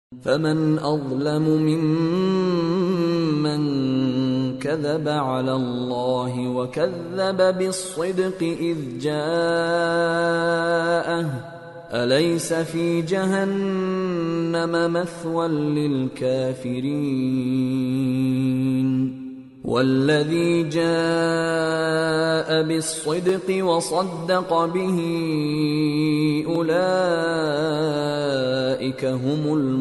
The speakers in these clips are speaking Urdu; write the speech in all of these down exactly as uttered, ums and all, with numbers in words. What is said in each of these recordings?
فمن اظلم ممن كذب على الله وكذب بالصدق اذ جاءه اليس في جهنم مثوى للكافرين والذي جاء بالصدق وصدق به أولئك هم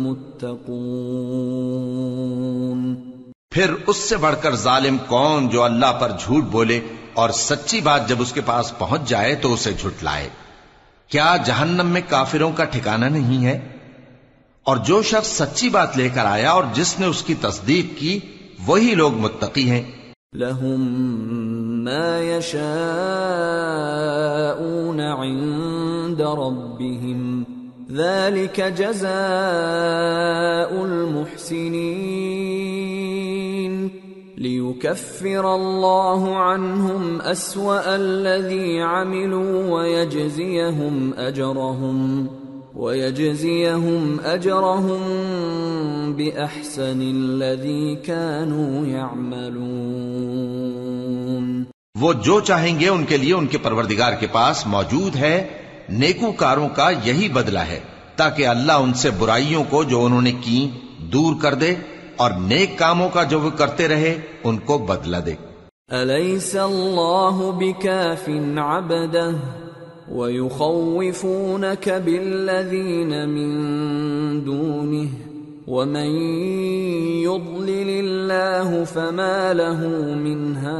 المتقون۔ پھر اس سے بڑھ کر ظالم کون جو اللہ پر جھوٹ بولے اور سچی بات جب اس کے پاس پہنچ جائے تو اسے جھٹلائے۔ کیا جہنم میں کافروں کا ٹھکانہ نہیں ہے؟ اور جو شخص سچی بات لے کر آیا اور جس نے اس کی تصدیق کی وہی لوگ متقی ہیں۔ لهم ما يشاءون عند ربهم ذلك جزاء المحسنين ليكفر الله عنهم أسوأ الذي عملوا ويجزيهم أجرهم وَيَجْزِيَهُمْ أَجْرَهُمْ بِأَحْسَنِ الَّذِي كَانُوا يَعْمَلُونَ۔ وہ جو چاہیں گے ان کے لیے ان کے پروردگار کے پاس موجود ہے، نیکوکاروں کا یہی بدلہ ہے، تاکہ اللہ ان سے برائیوں کو جو انہوں نے کی دور کر دے اور نیک کاموں کا جو وہ کرتے رہے ان کو بدلہ دے۔ أَلَيْسَ اللَّهُ بِكَافٍ عَبْدَهُ وَيُخَوِّفُونَكَ بِالَّذِينَ مِن دُونِهِ وَمَن يُضْلِلِ اللَّهُ فَمَا لَهُ مِنْ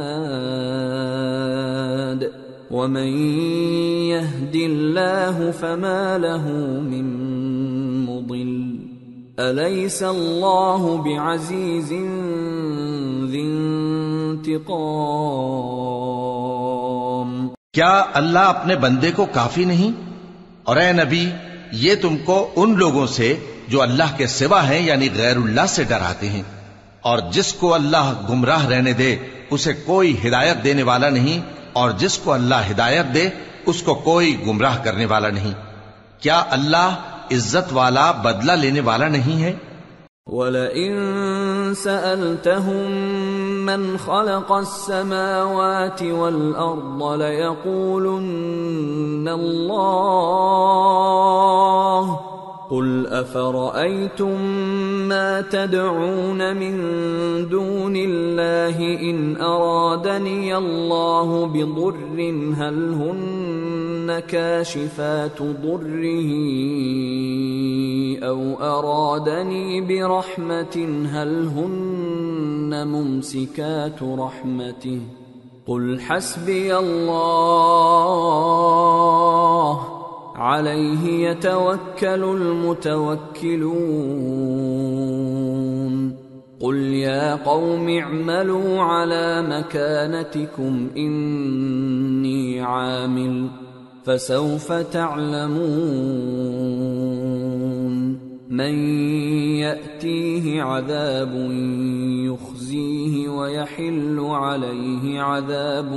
هَادٍ وَمَن يَهْدِ اللَّهُ فَمَا لَهُ مِن مُضِلٍّ أَلَيْسَ اللَّهُ بِعَزِيزٍ ذِي انتقام۔ کیا اللہ اپنے بندے کو کافی نہیں؟ اور اے نبی یہ تم کو ان لوگوں سے جو اللہ کے سوا ہیں یعنی غیر اللہ سے ڈراتے ہیں، اور جس کو اللہ گمراہ رہنے دے اسے کوئی ہدایت دینے والا نہیں، اور جس کو اللہ ہدایت دے اس کو کوئی گمراہ کرنے والا نہیں۔ کیا اللہ عزت والا بدلہ لینے والا نہیں ہے؟ وَلَئِن سَأَلْتَهُم مَّنْ خَلَقَ السَّمَاوَاتِ وَالْأَرْضَ لَيَقُولُنَّ اللَّهُ قُلْ أَفَرَأَيْتُم مَّا تَدْعُونَ مِن دُونِ اللَّهِ إِنْ أَرَادَنِيَ اللَّهُ بِضُرٍّ هَلْ هُنَّ كَاشِفَاتُ ضُرِّهِ أَوْ أَرَادَنِي بِرَحْمَةٍ هَلْ هُنَّ مُمْسِكَاتُ رَحْمَتِهِ قُلْ حَسْبِيَ اللَّهُ عَلَيْهِ يَتَوَكَّلُ الْمُتَوَكِّلُونَ قُلْ يَا قَوْمِ اعْمَلُوا عَلَى مَكَانَتِكُمْ إِنِّي عَامِلٌ فَسَوْفَ تَعْلَمُونَ مَن يَأْتِيهِ عَذَابٌ يُخْزِيهِ وَيَحِلُّ عَلَيْهِ عَذَابٌ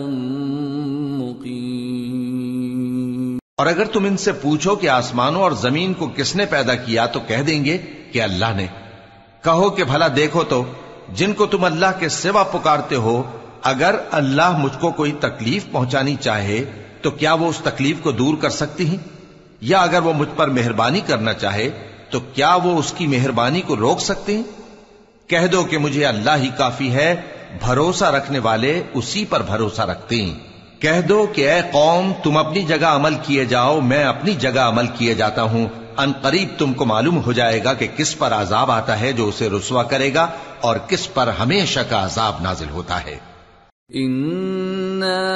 مُقِيمٌ۔ اور اگر تم ان سے پوچھو کہ آسمانوں اور زمین کو کس نے پیدا کیا تو کہہ دیں گے کہ اللہ نے۔ کہو کہ بھلا دیکھو تو جن کو تم اللہ کے سوا پکارتے ہو، اگر اللہ مجھ کو کوئی تکلیف پہنچانی چاہے تو کیا وہ اس تکلیف کو دور کر سکتی ہیں؟ یا اگر وہ مجھ پر مہربانی کرنا چاہے تو کیا وہ اس کی مہربانی کو روک سکتے ہیں؟ کہہ دو کہ مجھے اللہ ہی کافی ہے، بھروسہ رکھنے والے اسی پر بھروسہ رکھتے ہیں۔ کہہ دو کہ اے قوم تم اپنی جگہ عمل کیے جاؤ، میں اپنی جگہ عمل کیے جاتا ہوں، ان قریب تم کو معلوم ہو جائے گا کہ کس پر عذاب آتا ہے جو اسے رسوا کرے گا اور کس پر ہمیشہ کا عذاب نازل ہوتا ہے۔ اِنَّا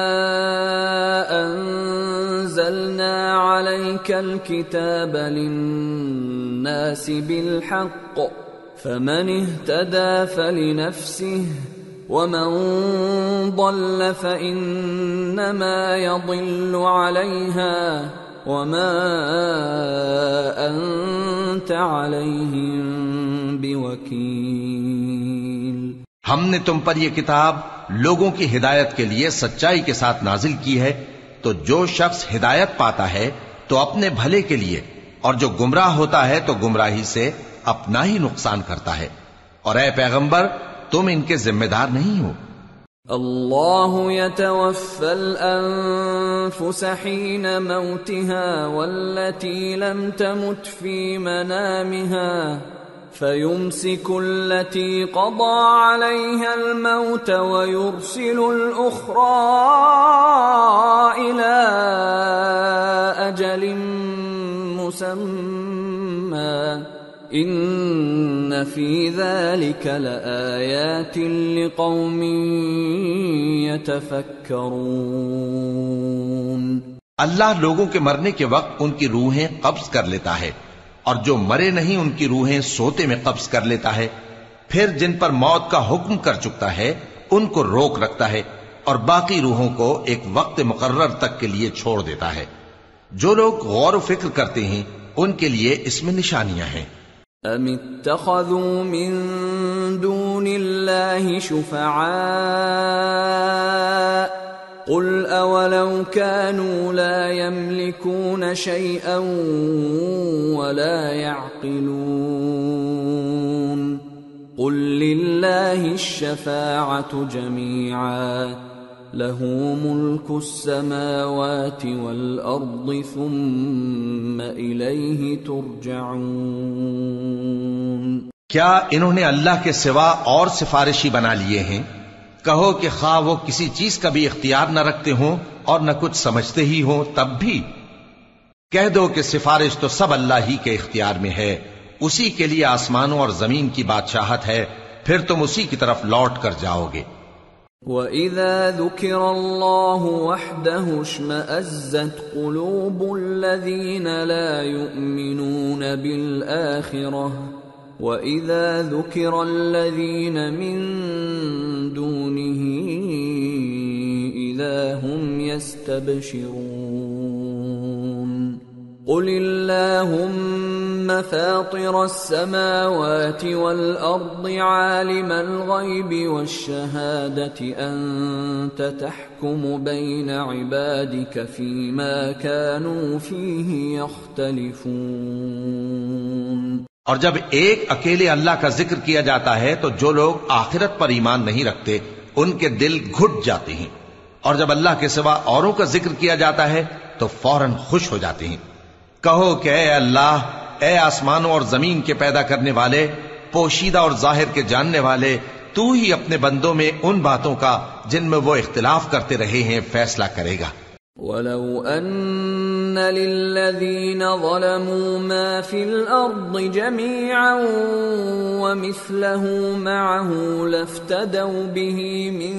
أَنزَلْنَا عَلَيْكَ الْكِتَابَ لِلنَّاسِ بِالْحَقِّ فَمَنِ اهْتَدَى فَلِنَفْسِهِ وَمَن ضَلَّ فَإِنَّمَا يَضِلُّ عَلَيْهَا وَمَا أَنتَ عَلَيْهِم بِوَكِيلٍ۔ ہم نے تم پر یہ کتاب لوگوں کی ہدایت کے لیے سچائی کے ساتھ نازل کی ہے، تو جو شخص ہدایت پاتا ہے تو اپنے بھلے کے لیے، اور جو گمراہ ہوتا ہے تو گمراہی سے اپنا ہی نقصان کرتا ہے، اور اے پیغمبر تم ان کے ذمہ دار نہیں ہو۔ اللہ يتوفى الأنفس حين موتها والتي لم تمت في منامها فيمسك التي قضى عليها الموت ويرسل الأخرى إلى أجل مسمى إن في ذلك لآيات لقوم يتفكرون۔ اللہ لوگوں کے مرنے کے وقت ان کی روحیں قبض کر لیتا ہے، اور جو مرے نہیں ان کی روحیں سوتے میں قبض کر لیتا ہے، پھر جن پر موت کا حکم کر چکتا ہے ان کو روک رکھتا ہے، اور باقی روحوں کو ایک وقت مقرر تک کے لیے چھوڑ دیتا ہے۔ جو لوگ غور و فکر کرتے ہیں ان کے لیے اس میں نشانیاں ہیں۔ ام اتخذوا من دون الله شفعاء قل اولو كانوا لا يملكون شيئا ولا يعقلون قل لله الشفاعة جميعا له ملك السماوات والأرض ثم إليه ترجعون۔ کیا انہوں نے اللہ کے سوا اور سفارشی بنا لیے ہیں؟ کہو کہ خواہ وہ کسی چیز کا بھی اختیار نہ رکھتے ہوں اور نہ کچھ سمجھتے ہی ہوں تب بھی کہہ دو کہ سفارش تو سب اللہ ہی کے اختیار میں ہے، اسی کے لیے آسمانوں اور زمین کی بادشاہت ہے، پھر تم اسی کی طرف لوٹ کر جاؤ گے۔ وَإِذَا ذُكِرَ اللَّهُ وَحْدَهُ اشْمَأَزَّتْ قُلُوبُ الَّذِينَ لَا يُؤْمِنُونَ بِالْآخِرَةِ وَإِذَا ذُكِرَ الَّذِينَ مِن دُونِهِ إِذَا هُمْ يَسْتَبْشِرُونَ قُلِ اللَّهُمَّ فَاطِرَ السَّمَاوَاتِ وَالْأَرْضِ عَالِمَ الْغَيْبِ وَالشَّهَادَةِ أَنْتَ تَحْكُمُ بَيْنَ عِبَادِكَ فِيمَا كَانُوا فِيهِ يَخْتَلِفُونَ۔ اور جب ایک اکیلے اللہ کا ذکر کیا جاتا ہے تو جو لوگ آخرت پر ایمان نہیں رکھتے ان کے دل گھٹ جاتے ہیں، اور جب اللہ کے سوا اوروں کا ذکر کیا جاتا ہے تو فوراً خوش ہو جاتے ہیں۔ کہو کہ اے اللہ، اے آسمانوں اور زمین کے پیدا کرنے والے، پوشیدہ اور ظاہر کے جاننے والے، تو ہی اپنے بندوں میں ان باتوں کا جن میں وہ اختلاف کرتے رہے ہیں فیصلہ کرے گا۔ وَلَوْ أَنَّ لِلَّذِينَ ظَلَمُوا مَا فِي الْأَرْضِ جَمِيعًا وَمِثْلَهُ مَعَهُ لَافْتَدَوْا بِهِ مِنْ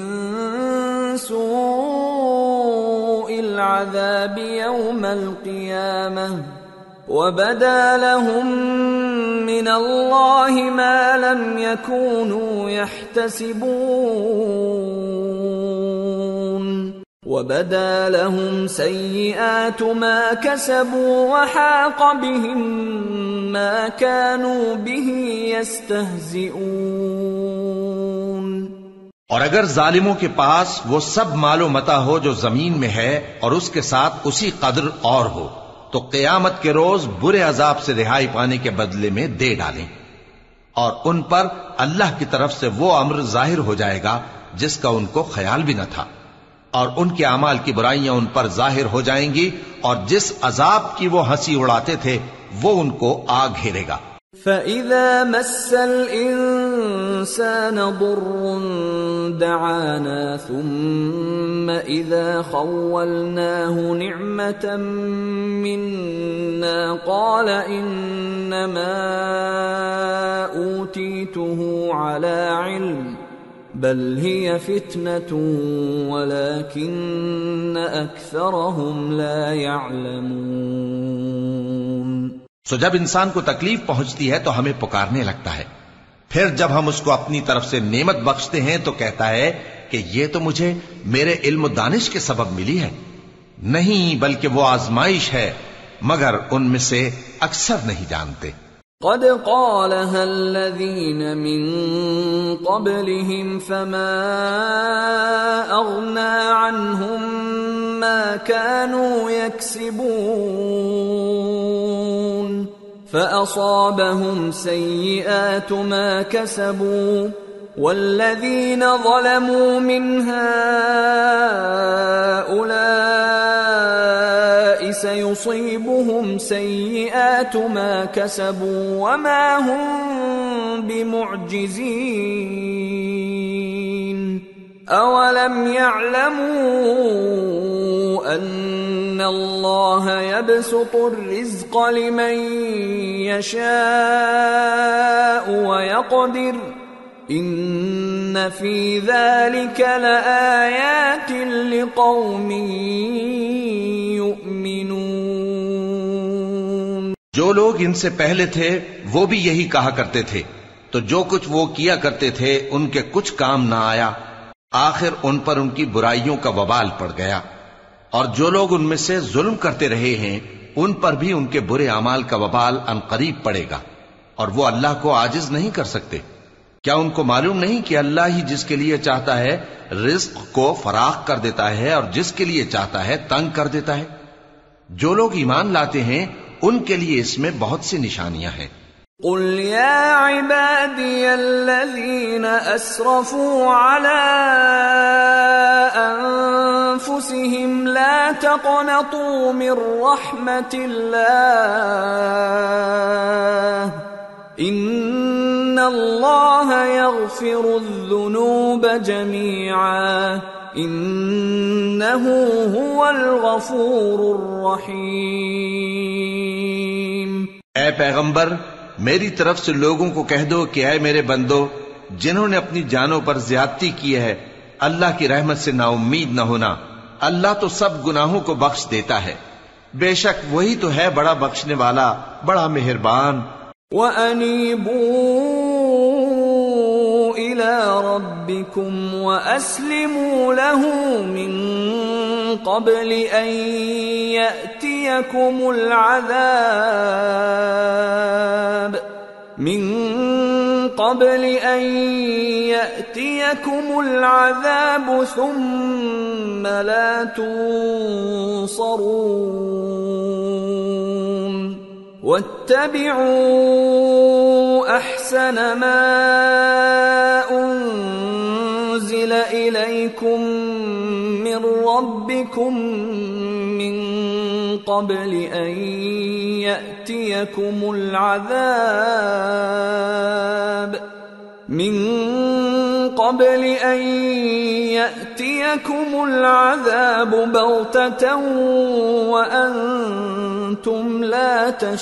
سُوءِ الْعَذَابِ يَوْمَ الْقِيَامَةِ وَبَدَا لَهُم مِّنَ اللَّهِ مَا لَمْ يَكُونُوا يَحْتَسِبُونَ وَبَدَا لَهُمْ سَيِّئَاتُ مَا كَسَبُوا وَحَاقَ بِهِمْ مَا كَانُوا بِهِ يَسْتَهْزِئُونَ۔ اور اگر ظالموں کے پاس وہ سب مال و متاع ہو جو زمین میں ہے اور اس کے ساتھ اسی قدر اور ہو تو قیامت کے روز برے عذاب سے رہائی پانے کے بدلے میں دے ڈالیں، اور ان پر اللہ کی طرف سے وہ امر ظاہر ہو جائے گا جس کا ان کو خیال بھی نہ تھا، اور ان کے اعمال کی برائیاں ان پر ظاہر ہو جائیں گی، اور جس عذاب کی وہ ہنسی اڑاتے تھے وہ ان کو آ گھیرے گا۔ فَإِذَا مَسَّ الْإِنسَانَ ضُرٌّ دَعَانَا ثُمَّ إِذَا خَوَّلْنَاهُ نِعْمَةً مِنَّا قَالَ إِنَّمَا أُوتِيتُهُ عَلَى عِلْمٍ بل هي فتنة ولكن أكثرهم لا يعلمون۔ سو جب انسان کو تکلیف پہنچتی ہے تو ہمیں پکارنے لگتا ہے، پھر جب ہم اس کو اپنی طرف سے نعمت بخشتے ہیں تو کہتا ہے کہ یہ تو مجھے میرے علم و دانش کے سبب ملی ہے، نہیں بلکہ وہ آزمائش ہے، مگر ان میں سے اکثر نہیں جانتے۔ قد قالها الذين من قبلهم فما أغنى عنهم ما كانوا يكسبون فأصابهم سيئات ما كسبوا والذين ظلموا من هؤلاء سيصيبهم سيئات ما كسبوا وما هم بمعجزين أولم يعلموا أن الله يبسط الرزق لمن يشاء ويقدر ان فی ذلک لآیات لقوم یؤمنون۔ جو لوگ ان سے پہلے تھے وہ بھی یہی کہا کرتے تھے، تو جو کچھ وہ کیا کرتے تھے ان کے کچھ کام نہ آیا، آخر ان پر ان کی برائیوں کا وبال پڑ گیا، اور جو لوگ ان میں سے ظلم کرتے رہے ہیں ان پر بھی ان کے برے اعمال کا وبال عنقریب پڑے گا، اور وہ اللہ کو عاجز نہیں کر سکتے۔ کیا ان کو معلوم نہیں کہ اللہ ہی جس کے لیے چاہتا ہے رزق کو فراخ کر دیتا ہے اور جس کے لیے چاہتا ہے تنگ کر دیتا ہے؟ جو لوگ ایمان لاتے ہیں ان کے لیے اس میں بہت سی نشانیاں ہیں۔ قل يا عبادي الذين أسرفوا على أنفسهم لا تقنطوا من رحمة الله إن الله يغفر الذنوب جميعا إنه هو الغفور الرحيم۔ اے پیغمبر، میری طرف سے لوگوں کو کہہ دو کہ اے میرے بندو، جنہوں نے اپنی جانوں پر زیادتی کی ہے، اللہ کی رحمت سے نا امید نہ ہونا، اللہ تو سب گناہوں کو بخش دیتا ہے، بے شک وہی تو ہے بڑا بخشنے والا، بڑا مہربان۔ وَأَنِيبُوا إِلَى رَبِّكُمْ وَأَسْلِمُوا لَهُ مِن قَبْلِ أَن يَأْتِيَكُمُ الْعَذَابُ مِن قَبْلِ أَن يَأْتِيَكُمُ الْعَذَابُ ثُمَّ لَا تُنصَرُونَ وَاتَّبِعُوا أَحْسَنَ مَا أُنزِلَ إِلَيْكُم مِّن رَّبِّكُم مِّن قَبْلِ أَن يَأْتِيَكُمُ الْعَذَابُ مِن قَبْلِ أَن يَأْتِيَكُمُ الْعَذَابُ بَغْتَةً وَأَنتُمْ لَا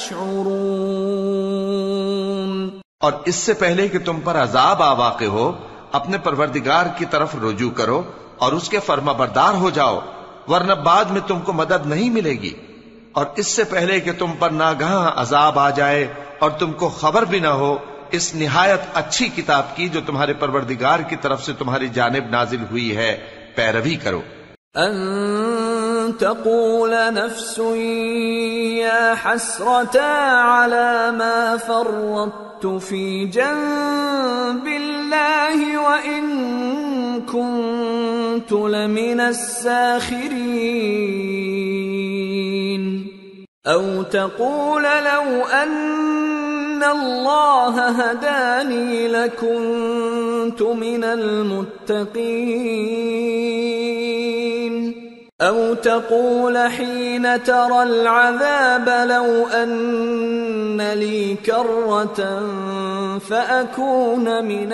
تَشْعُرُونَ۔ اور اس سے پہلے کہ تم پر عذاب آ واقع ہو، اپنے پروردگار کی طرف رجوع کرو اور اس کے فرما بردار ہو جاؤ، ورنہ بعد میں تم کو مدد نہیں ملے گی۔ اور اس سے پہلے کہ تم پر ناگہاں عذاب آ جائے اور تم کو خبر بھی نہ ہو، اس نہایت اچھی کتاب کی جو تمہارے پروردگار کی طرف سے تمہاری جانب نازل ہوئی ہے پیروی کرو۔ ان تقول نفس یا حسرتا علی ما فرطت فی جنب اللہ وان کنت لمن الساخرین او تقول لو ان اللہ ہدانی لکنت من المتقین او تقول حین ترى العذاب لو ان لی کرة فأکون من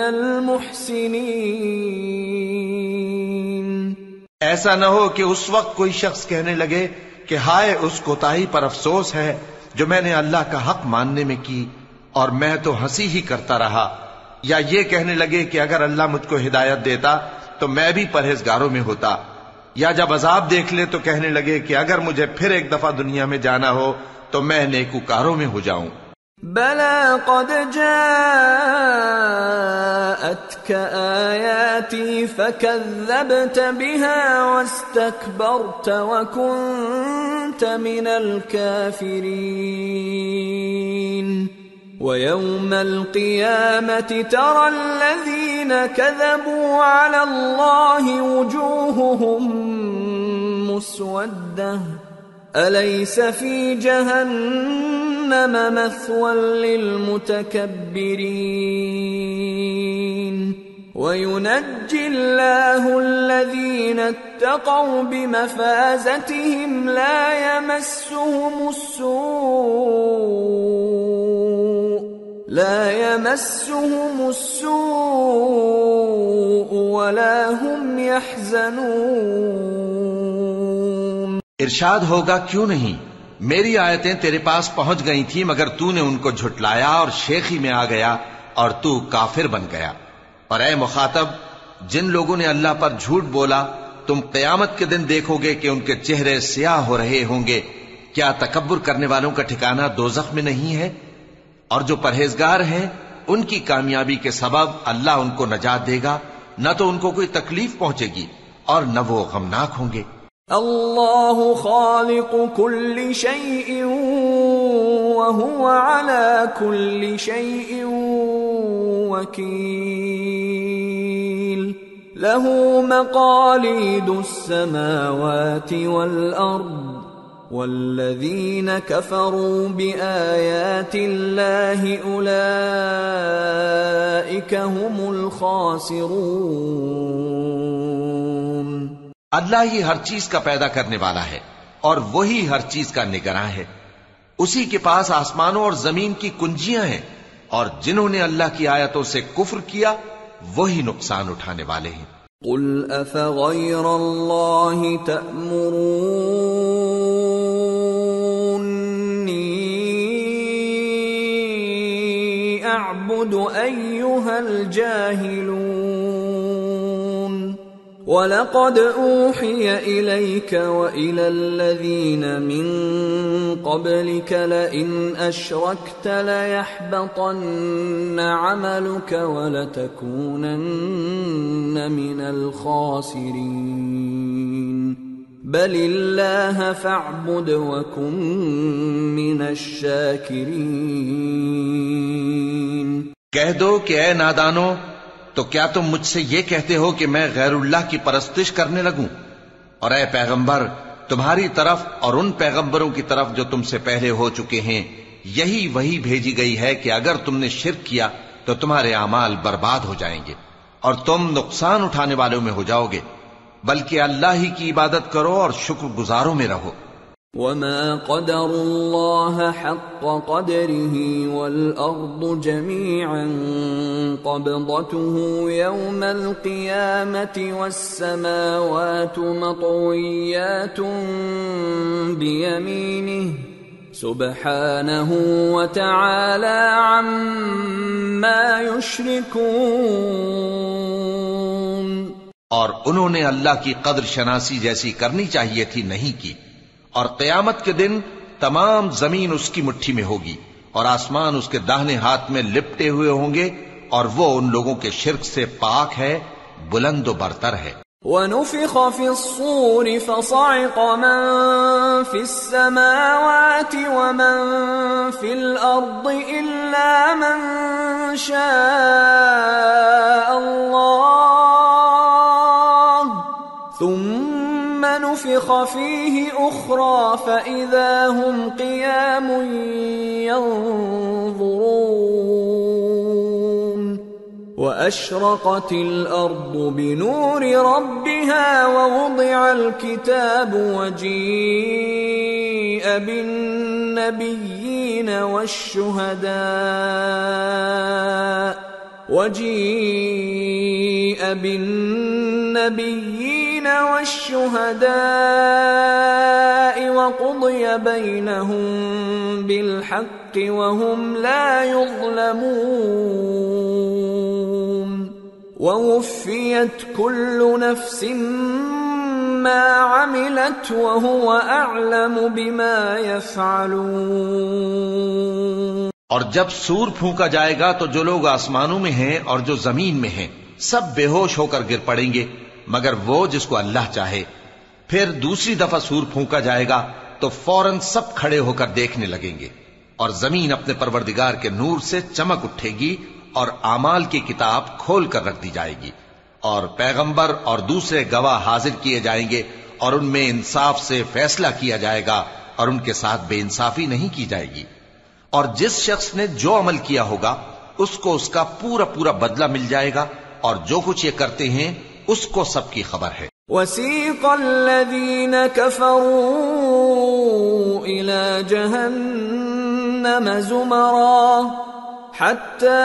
المحسنین۔ ایسا نہ ہو کہ اس وقت کوئی شخص کہنے لگے کہ ہائے اس کوتاہی پر افسوس ہے جو میں نے اللہ کا حق ماننے میں کی اور میں تو ہنسی ہی کرتا رہا، یا یہ کہنے لگے کہ اگر اللہ مجھ کو ہدایت دیتا تو میں بھی پرہیزگاروں میں ہوتا، یا جب عذاب دیکھ لے تو کہنے لگے کہ اگر مجھے پھر ایک دفعہ دنیا میں جانا ہو تو میں نیکوکاروں میں ہو جاؤں۔ بلى قد جاءتك آياتي فكذبت بها واستكبرت وكنت من الكافرين ويوم القيامة ترى الذين كذبوا على الله وجوههم مسودة أليس في جهنم جہنم مثوى للمتكبرين وينجي الله الذين اتقوا بمفازتهم لا يمسهم السوء لا يمسهم السوء ولا هم يحزنون۔ ارشاد ہوگا کیوں نہیں، میری آیتیں تیرے پاس پہنچ گئی تھی مگر تو نے ان کو جھٹلایا اور شیخی میں آ گیا اور تو کافر بن گیا۔ اور اے مخاطب، جن لوگوں نے اللہ پر جھوٹ بولا تم قیامت کے دن دیکھو گے کہ ان کے چہرے سیاہ ہو رہے ہوں گے۔ کیا تکبر کرنے والوں کا ٹھکانہ دوزخ میں نہیں ہے؟ اور جو پرہیزگار ہیں ان کی کامیابی کے سبب اللہ ان کو نجات دے گا، نہ تو ان کو کوئی تکلیف پہنچے گی اور نہ وہ غمناک ہوں گے۔ اللہ خالق کل شیء وهو على كل شيء وكيل له مقاليد السماوات والأرض والذين كفروا بآيات الله أولئك هم الخاسرون۔ اللہ ہی ہر چیز کا پیدا کرنے والا ہے اور وہی ہر چیز کا نگراں ہے۔ اسی کے پاس آسمانوں اور زمین کی کنجیاں ہیں، اور جنہوں نے اللہ کی آیتوں سے کفر کیا وہی نقصان اٹھانے والے ہیں۔ قل افغیر اللہ تأمرونی اعبد ایھا الجاہلون وَلَقَدْ أُوحِيَ إِلَيْكَ وَإِلَى الَّذِينَ مِن قَبْلِكَ لَئِنْ أَشْرَكْتَ لَيَحْبَطَنَّ عَمَلُكَ وَلَتَكُونَنَّ مِنَ الْخَاسِرِينَ بَلِ اللَّهَ فَاعْبُدْ وَكُن مِّنَ الشَّاكِرِينَ۔ کہہ دو کہ اے نادانو، تو کیا تم مجھ سے یہ کہتے ہو کہ میں غیر اللہ کی پرستش کرنے لگوں؟ اور اے پیغمبر، تمہاری طرف اور ان پیغمبروں کی طرف جو تم سے پہلے ہو چکے ہیں یہی وہی بھیجی گئی ہے کہ اگر تم نے شرک کیا تو تمہارے اعمال برباد ہو جائیں گے اور تم نقصان اٹھانے والوں میں ہو جاؤ گے، بلکہ اللہ ہی کی عبادت کرو اور شکر گزاروں میں رہو۔ وَمَا قَدَرُوا اللَّهَ حَقَّ قَدْرِهِ وَالْأَرْضُ جَمِيعًا قَبْضَتُهُ يَوْمَ الْقِيَامَةِ وَالسَّمَاوَاتُ مَطْوِيَّاتٌ بِيَمِينِهِ سُبْحَانَهُ وَتَعَالَى عَمَّا يُشْرِكُونَ۔ اور انہوں نے اللہ کی قدر شناسی جیسی کرنی چاہیے تھی، نہیں کی۔ اور قیامت کے دن تمام زمین اس کی مٹھی میں ہوگی اور آسمان اس کے داہنے ہاتھ میں لپٹے ہوئے ہوں گے، اور وہ ان لوگوں کے شرک سے پاک ہے، بلند و برتر ہے۔ وَنُفِخَ فِي الصُّورِ فَصَعِقَ مَن فِي السَّمَاوَاتِ وَمَن فِي الْأَرْضِ إِلَّا مَن شَاءَ اللَّهُ ثُمَّ نُفِخَ فِيهِ أُخْرَى فَإِذَا هُمْ قِيَامٌ يَنظُرُونَ وَأَشْرَقَتِ الْأَرْضُ بِنُورِ رَبِّهَا وَوُضِعَ الْكِتَابُ وَجِيءَ بِالنَّبِيِّينَ وَالشُّهَدَاءِ وَجِيءَ بِالنَّبِيِّينَ وَالشُّهَدَاءِ وَقُضِيَ بَيْنَهُم بِالْحَقِّ وَهُمْ لَا يُظْلَمُونَ وَوُفِّيَتْ كُلُّ نَفْسٍ مَّا عَمِلَتْ وَهُوَ أَعْلَمُ بِمَا يَفْعَلُونَ۔ اور جب سور پھونکا جائے گا تو جو لوگ آسمانوں میں ہیں اور جو زمین میں ہیں سب بے ہوش ہو کر گر پڑیں گے مگر وہ جس کو اللہ چاہے۔ پھر دوسری دفعہ سور پھونکا جائے گا تو فوراً سب کھڑے ہو کر دیکھنے لگیں گے، اور زمین اپنے پروردگار کے نور سے چمک اٹھے گی اور اعمال کی کتاب کھول کر رکھ دی جائے گی، اور پیغمبر اور دوسرے گواہ حاضر کیے جائیں گے، اور ان میں انصاف سے فیصلہ کیا جائے گا اور ان کے ساتھ بے انصافی نہیں کی جائے گی۔ اور جس شخص نے جو عمل کیا ہوگا اس کو اس کا پورا پورا بدلہ مل جائے گا، اور جو کچھ یہ کرتے ہیں اس کو سب کی خبر ہے۔ وَسِيقَ الَّذِينَ كَفَرُوا إِلَى جَهَنَّمَ زُمَرًا حَتَّى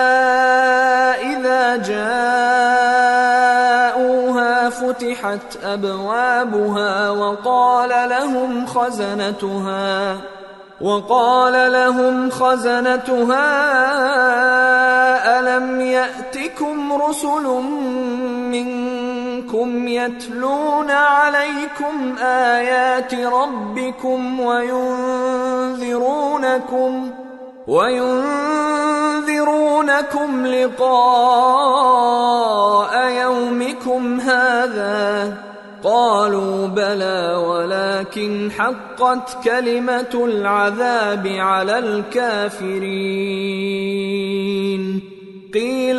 إِذَا جَاءُوهَا فُتِحَتْ أَبْوَابُهَا وَقَالَ لَهُمْ خَزَنَتُهَا وَقَالَ لَهُمْ خَزَنَتُهَا أَلَمْ يَأْتِكُمْ رُسُلٌ مِّنكُمْ يَتْلُونَ عَلَيْكُمْ آيَاتِ رَبِّكُمْ وَيُنذِرُونَكُمْ وَيُنذِرُونَكُمْ لِقَاءَ يَوْمِكُمْ هَذَا قالوا بلى ولكن حقت كلمة العذاب على الكافرين قيل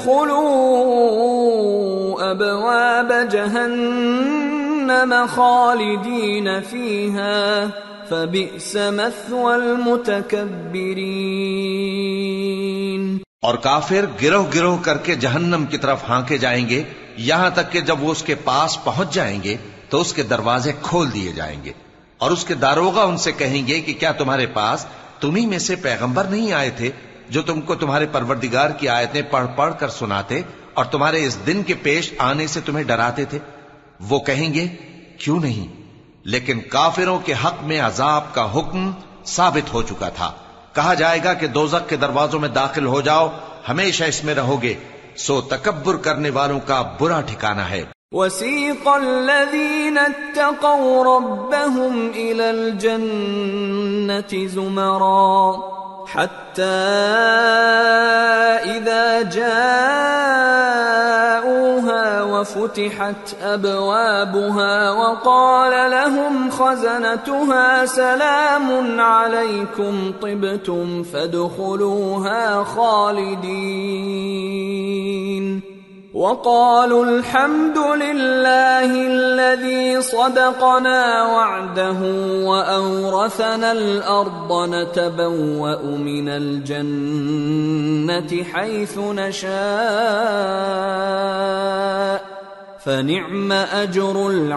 ادخلوا أبواب جهنم خالدين فيها فبئس مثوى المتكبرين۔ اور کافر گروہ گروہ کر کے جہنم کی طرف ہانکے جائیں گے، یہاں تک کہ جب وہ اس کے پاس پہنچ جائیں گے تو اس کے دروازے کھول دیے جائیں گے، اور اس کے داروغہ ان سے کہیں گے کہ کیا تمہارے پاس تمہیں میں سے پیغمبر نہیں آئے تھے جو تم کو تمہارے پروردگار کی آیتیں پڑھ پڑھ کر سناتے اور تمہارے اس دن کے پیش آنے سے تمہیں ڈراتے تھے؟ وہ کہیں گے کیوں نہیں، لیکن کافروں کے حق میں عذاب کا حکم ثابت ہو چکا تھا۔ کہا جائے گا کہ دوزخ کے دروازوں میں داخل ہو جاؤ، ہمیشہ اس میں رہو گے، سو تکبر کرنے والوں کا برا ٹھکانہ ہے۔ وَسِيقَ الَّذِينَ اتَّقَوْا رَبَّهُمْ إِلَى الْجَنَّةِ زُمَرًا حَتَّى إِذَا جَاءُوهَا وَفُتِحَتْ أَبْوَابُهَا وَقَالَ لَهُمْ خَزَنَتُهَا سَلَامٌ عَلَيْكُمْ طِبْتُمْ فَادْخُلُوهَا خَالِدِينَ وَقَالُوا الْحَمْدُ لِلَّهِ الَّذِي صَدَقَنَا وَعْدَهُ وَأَوْرَثَنَا الْأَرْضَ نَتَبَوَّأُ مِنَ الْجَنَّةِ حَيْثُ نَشَاءُ فَنِعْمَ أَجْرُ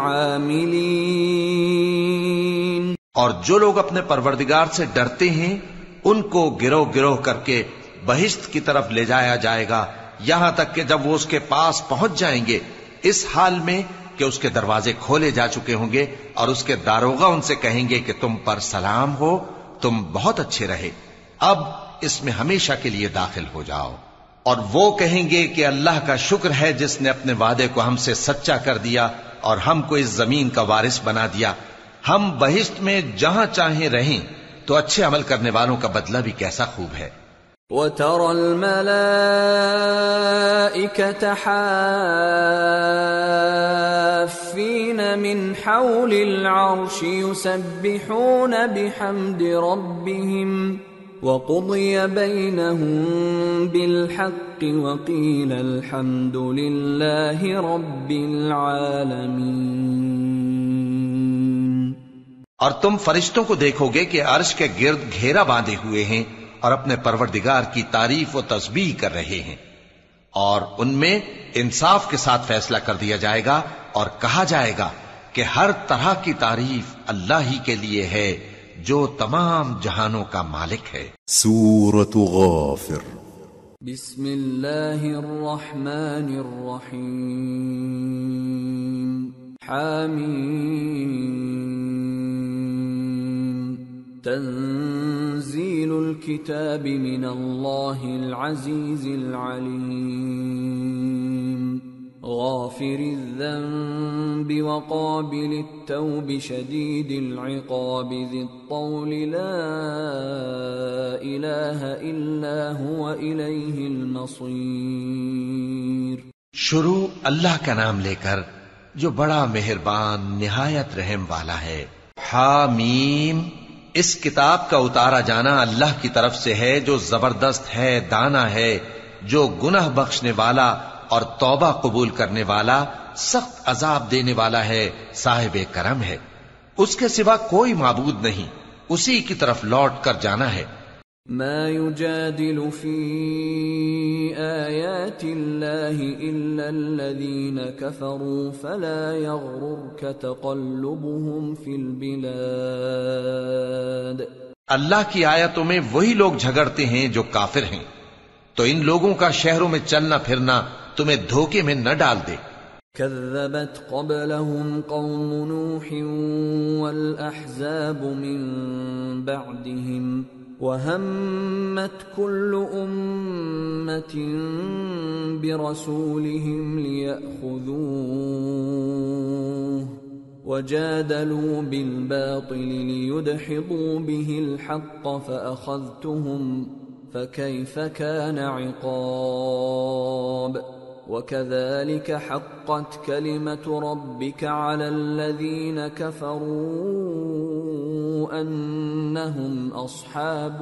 الْعَامِلِينَ۔ اور جو لوگ اپنے پروردگار سے ڈرتے ہیں ان کو گروہ گروہ کر کے بہشت کی طرف لے جایا جائے گا، یہاں تک کہ جب وہ اس کے پاس پہنچ جائیں گے اس حال میں کہ اس کے دروازے کھولے جا چکے ہوں گے، اور اس کے داروغہ ان سے کہیں گے کہ تم پر سلام ہو، تم بہت اچھے رہے، اب اس میں ہمیشہ کے لیے داخل ہو جاؤ۔ اور وہ کہیں گے کہ اللہ کا شکر ہے جس نے اپنے وعدے کو ہم سے سچا کر دیا اور ہم کو اس زمین کا وارث بنا دیا، ہم بہشت میں جہاں چاہیں رہیں، تو اچھے عمل کرنے والوں کا بدلہ بھی کیسا خوب ہے۔ وَتَرَى الْمَلَائِكَةَ حَافِّينَ مِنْ حَوْلِ الْعَرْشِ يُسَبِّحُونَ بِحَمْدِ رَبِّهِمْ وَقُضِيَ بَيْنَهُم بِالْحَقِّ وَقِيلَ الْحَمْدُ لِلَّهِ رَبِّ الْعَالَمِينَ۔ اور تم فرشتوں کو دیکھو گے کہ عرش کے گرد گھیرا باندھے ہوئے ہیں اور اپنے پروردگار کی تعریف و تسبیح کر رہے ہیں، اور ان میں انصاف کے ساتھ فیصلہ کر دیا جائے گا اور کہا جائے گا کہ ہر طرح کی تعریف اللہ ہی کے لیے ہے جو تمام جہانوں کا مالک ہے۔ سورۃ غافر۔ بسم اللہ الرحمن الرحیم۔ حامیم۔ تنزیل الكتاب من اللہ العزیز العلیم۔ غافر الذنب وقابل التوب شدید العقاب ذی الطول لا الہ الا هو الیہ المصیر۔ شروع اللہ کا نام لے کر جو بڑا مہربان نہایت رحم والا ہے۔ حامیم۔ اس کتاب کا اتارا جانا اللہ کی طرف سے ہے جو زبردست ہے، دانا ہے، جو گناہ بخشنے والا اور توبہ قبول کرنے والا، سخت عذاب دینے والا ہے، صاحب کرم ہے۔ اس کے سوا کوئی معبود نہیں، اسی کی طرف لوٹ کر جانا ہے۔ ما يجادل في آيات الله إلا الذين كفروا فلا يغررك تقلبهم في البلاد. اللہ کی آیتوں میں وہی لوگ جھگڑتے ہیں جو کافر ہیں، تو ان لوگوں کا شہروں میں چلنا پھرنا تمہیں دھوکے میں نہ ڈال دے. كذبت قبلهم قوم نوح والأحزاب من بعدهم وهمت كل أمة برسولهم ليأخذوه وجادلوا بالباطل ليدحضوا به الحق فأخذتهم فكيف كان عقاب. وَكَذَلِكَ حَقَّتْ كَلِمَةُ رَبِّكَ عَلَى الَّذِينَ كَفَرُوا أَنَّهُمْ أَصْحَابُ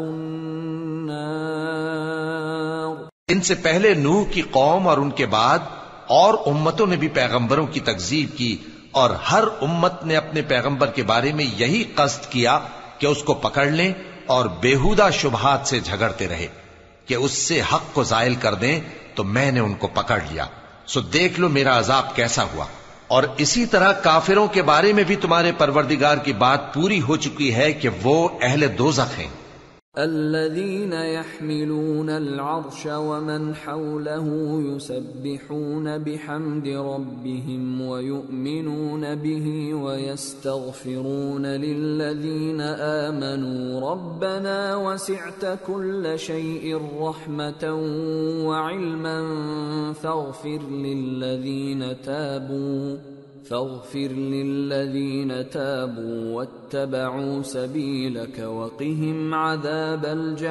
النَّارِ. ان سے پہلے نوح کی قوم اور ان کے بعد اور امتوں نے بھی پیغمبروں کی تکذیب کی، اور ہر امت نے اپنے پیغمبر کے بارے میں یہی قصد کیا کہ اس کو پکڑ لیں اور بیہودہ شبہات سے جھگڑتے رہے کہ اس سے حق کو زائل کر دیں، تو میں نے ان کو پکڑ لیا. سو دیکھ لو میرا عذاب کیسا ہوا. اور اسی طرح کافروں کے بارے میں بھی تمہارے پروردگار کی بات پوری ہو چکی ہے کہ وہ اہل دوزخ ہیں. الذين يحملون العرش ومن حوله يسبحون بحمد ربهم ويؤمنون به ويستغفرون للذين آمنوا ربنا وسعت كل شيء رحمة وعلما فاغفر للذين تابوا فاغفر للذين تابوا واتبعوا سبيلك وقهم عذاب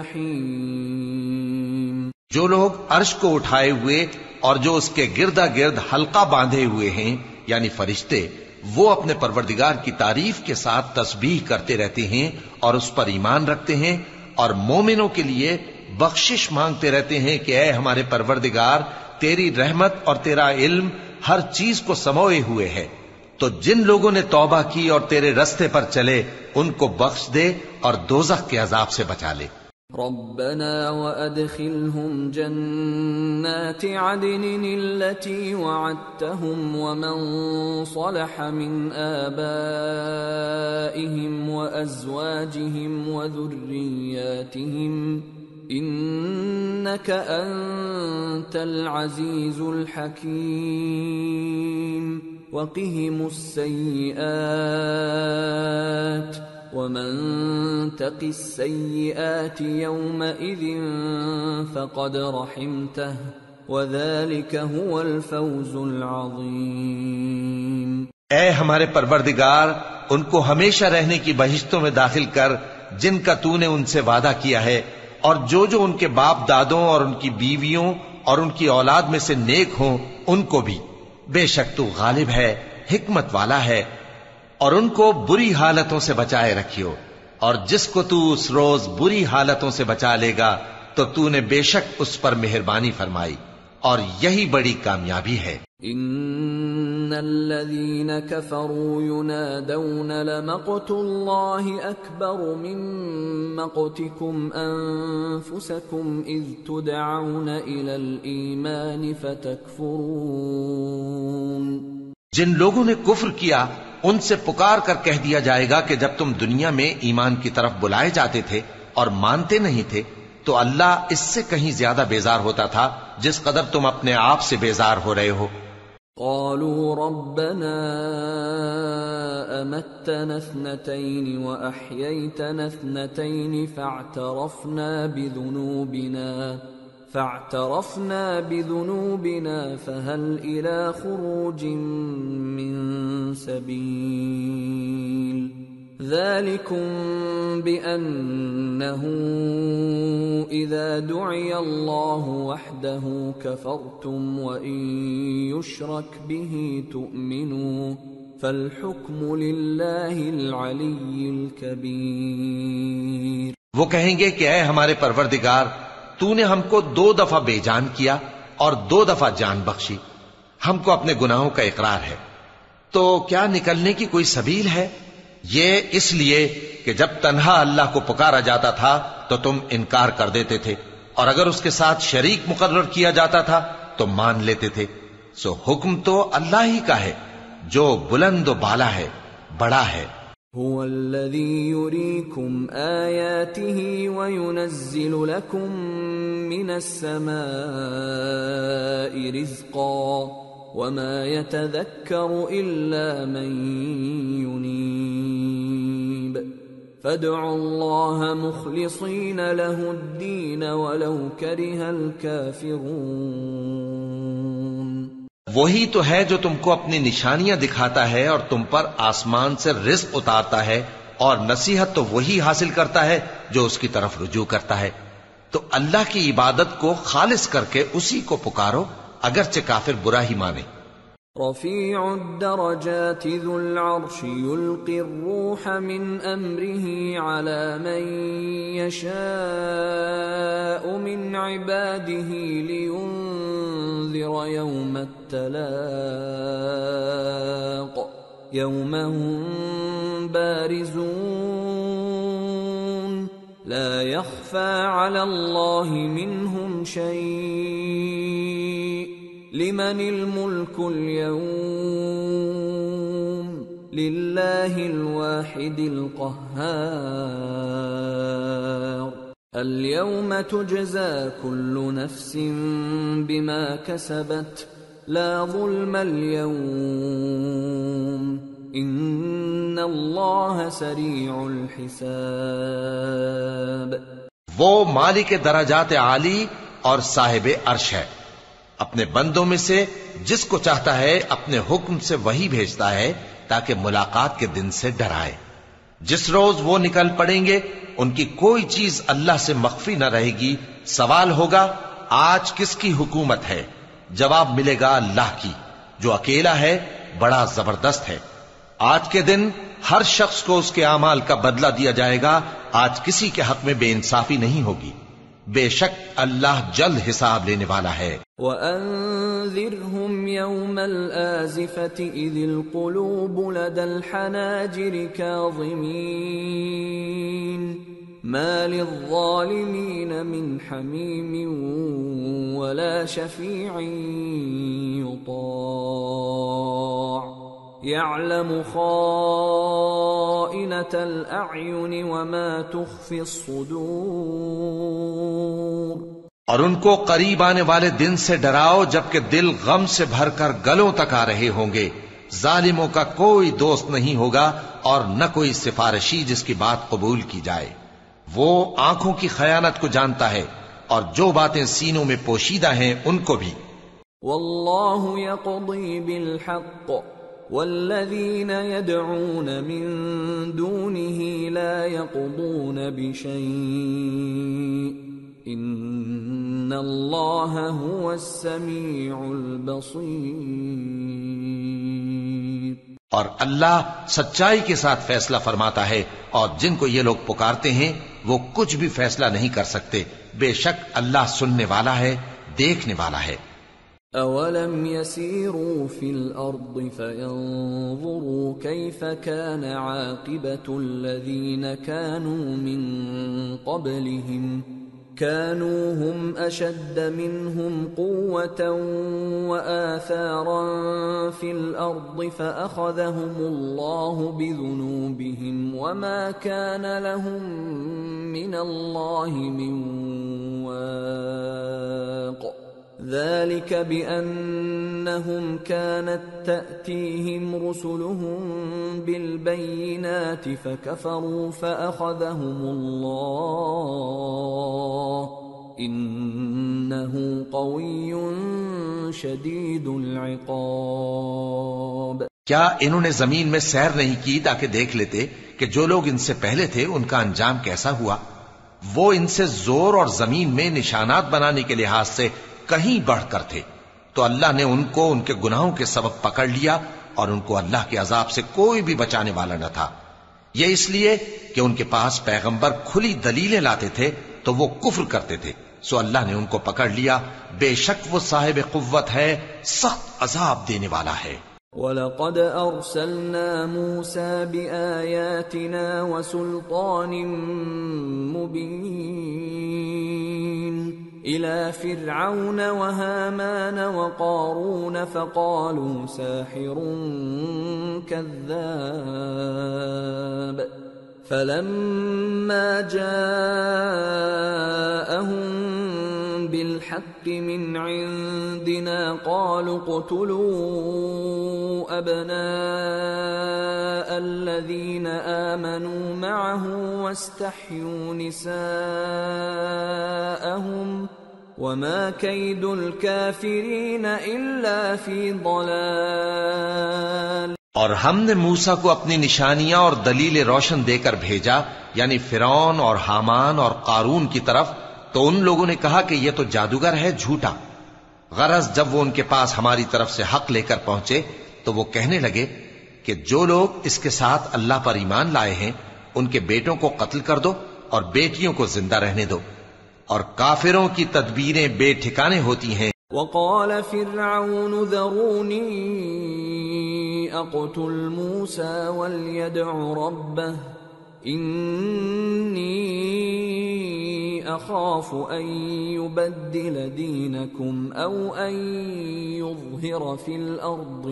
الجحيم. جو لوگ عرش کو اٹھائے ہوئے اور جو اس کے گردا گرد حلقہ باندھے ہوئے ہیں یعنی فرشتے، وہ اپنے پروردگار کی تعریف کے ساتھ تسبیح کرتے رہتے ہیں اور اس پر ایمان رکھتے ہیں، اور مومنوں کے لیے بخشش مانگتے رہتے ہیں کہ اے ہمارے پروردگار، تیری رحمت اور تیرا علم ہر چیز کو سموئے ہوئے ہے، تو جن لوگوں نے توبہ کی اور تیرے رستے پر چلے ان کو بخش دے اور دوزخ کے عذاب سے بچا لے. ربنا وادخلهم جنات عدن التي وعدتهم ومن صلح من آبائهم وأزواجهم وذرياتهم إنك أنت العزيز الحكيم. وقهم السيئات ومن تق السيئات يومئذ فقد رحمته وذلك هو الفوز العظيم. اے ہمارے پروردگار، ان کو ہمیشہ رہنے کی بہشتوں میں داخل کر جن کا تو نے ان سے وعدہ کیا ہے، اور جو جو ان کے باپ دادوں اور ان کی بیویوں اور ان کی اولاد میں سے نیک ہوں ان کو بھی. بے شک تو غالب ہے، حکمت والا ہے. اور ان کو بری حالتوں سے بچائے رکھیو، اور جس کو تو اس روز بری حالتوں سے بچا لے گا تو تو نے بے شک اس پر مہربانی فرمائی، اور یہی بڑی کامیابی ہے. ان الذين كفروا ينادون لمقت الله اكبر من مقتكم انفسكم اذ تدعون الى الايمان فتكفرون. جن لوگوں نے کفر کیا ان سے پکار کر کہہ دیا جائے گا کہ جب تم دنیا میں ایمان کی طرف بلائے جاتے تھے اور مانتے نہیں تھے تو اللہ اس سے کہیں زیادہ بیزار ہوتا تھا جس قدر تم اپنے آپ سے بیزار ہو رہے ہو. قالوا ربنا امتنا اثنتين واحييتنا اثنتين فاعترفنا بذنوبنا فاعترفنا بذنوبنا فهل الى خروج من سبيل. ذلكم بأنه إذا دعي الله وحده كفرتم وإن يشرك به تؤمنوا فالحكم لله العلي الكبير. وہ کہیں گے کہ اے ہمارے پروردگار، تو نے ہم کو دو دفعہ بے جان کیا اور دو دفعہ جان بخشی، ہم کو اپنے گناہوں کا اقرار ہے، تو کیا نکلنے کی کوئی سبیل ہے؟ یہ اس لیے کہ جب تنہا اللہ کو پکارا جاتا تھا تو تو تم انکار کر دیتے تھے، اور اگر اس کے ساتھ شریک مقرر کیا جاتا تھا تو مان لیتے تھے۔ سو حکم تو اللہ ہی کا ہے جو بلند و بالا ہے، بڑا ہے۔ هو الذي يريكم آياته وينزل لكم من السماء رزقا وما يتذكر إلا من ينيب فادعوا الله مخلصين له الدين ولو كره الكافرون۔ وہی تو ہے جو تم کو اپنی نشانیاں دکھاتا ہے اور تم پر آسمان سے رزق اتارتا ہے، اور نصیحت تو وہی حاصل کرتا ہے جو اس کی طرف رجوع کرتا ہے۔ تو اللہ کی عبادت کو خالص کر کے اسی کو پکارو اگرچہ کافر برا ہی مانے۔ رفیع الدرجات ذو العرش يلقي الروح من امره على من يشاء من عباده لينذر يوم التلاق يوم هم بارزون لا يخفى على الله منهم شيء لمن الملك اليوم لله الواحد القهار اليوم تجزى كل نفس بما كسبت لا ظلم اليوم ان الله سريع الحساب۔ وہ مالک درجات عالی اور صاحب عرش ہے، اپنے بندوں میں سے جس کو چاہتا ہے اپنے حکم سے وہی بھیجتا ہے تاکہ ملاقات کے دن سے ڈرائے۔ جس روز وہ نکل پڑیں گے ان کی کوئی چیز اللہ سے مخفی نہ رہے گی۔ سوال ہوگا آج کس کی حکومت ہے؟ جواب ملے گا اللہ کی جو اکیلا ہے، بڑا زبردست ہے۔ آج کے دن ہر شخص کو اس کے اعمال کا بدلہ دیا جائے گا۔ آج کسی کے حق میں بے انصافی نہیں ہوگی، بے شک اللہ جلد حساب لینے والا ہے۔ وَأَنذِرْهُمْ يَوْمَ الْآزِفَةِ إِذِ الْقُلُوبُ لَدَى الْحَنَاجِرِ كَاظِمِينَ مَا لِلظَّالِمِينَ مِنْ حَمِيمٍ وَلَا شَفِيعٍ يُطَاعُ يَعْلَمُ خَائِنَةَ الْأَعْيُنِ وَمَا تُخْفِي الصُّدُورُ۔ اور ان کو قریب آنے والے دن سے ڈراؤ جبکہ دل غم سے بھر کر گلوں تک آ رہے ہوں گے۔ ظالموں کا کوئی دوست نہیں ہوگا اور نہ کوئی سفارشی جس کی بات قبول کی جائے۔ وہ آنکھوں کی خیانت کو جانتا ہے اور جو باتیں سینوں میں پوشیدہ ہیں ان کو بھی۔ واللہ یقضی بالحق والذین يدعون من دونه لا يقضون بشیء ان اللہ هو السمیع البصیر۔ اور اللہ سچائی کے ساتھ فیصلہ فرماتا ہے، اور جن کو یہ لوگ پکارتے ہیں وہ کچھ بھی فیصلہ نہیں کر سکتے، بے شک اللہ سننے والا ہے، دیکھنے والا ہے۔ اولم يسيروا في الارض فينظروا كيف كان عاقبة الذين كانوا من قبلهم كانوا هم اشد منهم قوة واثارا في الارض فاخذهم الله بذنوبهم وما كان لهم من الله من واق ذلك بأنهم كانت تأتيهم رسلهم بالبينات فكفروا فأخذهم الله إنه قوي شديد العقاب۔ کیا انہوں نے زمین میں سیر نہیں کی تاکہ دیکھ لیتے کہ جو لوگ ان سے پہلے تھے ان کا انجام کیسا ہوا؟ وہ ان سے زور اور زمین میں نشانات بنانے کے لحاظ سے کہیں بڑھ کر تھے، تو اللہ نے ان کو ان کے گناہوں کے سبب پکڑ لیا اور ان کو اللہ کے عذاب سے کوئی بھی بچانے والا نہ تھا۔ یہ اس لیے کہ ان کے پاس پیغمبر کھلی دلیلیں لاتے تھے تو وہ کفر کرتے تھے، سو اللہ نے ان کو پکڑ لیا۔ بے شک وہ صاحب قوت ہے، سخت عذاب دینے والا ہے۔ وَلَقَدْ أَرْسَلْنَا مُوسَى بِآيَاتِنَا وَسُلْطَانٍ مُبِينٍ إِلَى فِرْعَوْنَ وَهَامَانَ وَقَارُونَ فَقَالُوا سَاحِرٌ كَذَّابٌ فَلَمَّا جَاءَهُم بِالْحَقِّ مِنْ عِندِنَا قَالُوا اقْتُلُوا أَبْنَاءَ الَّذِينَ آمَنُوا مَعَهُ وَاسْتَحْيُوا نِسَاءَهُمْ وَمَا كَيْدُ الْكَافِرِينَ إِلَّا فِي ضَلَالٍ۔ اور ہم نے موسیٰ کو اپنی نشانیاں اور دلیل روشن دے کر بھیجا، یعنی فرعون اور حامان اور قارون کی طرف، تو ان لوگوں نے کہا کہ یہ تو جادوگر ہے، جھوٹا۔ غرض جب وہ ان کے پاس ہماری طرف سے حق لے کر پہنچے تو وہ کہنے لگے کہ جو لوگ اس کے ساتھ اللہ پر ایمان لائے ہیں ان کے بیٹوں کو قتل کر دو اور بیٹیوں کو زندہ رہنے دو، اور کافروں کی تدبیریں بے ٹھکانے ہوتی ہیں۔ وقال فرعون ذروني اقتل موسى وليدع ربه إني أخاف أن يبدل دينكم أو أن يظهر في الأرض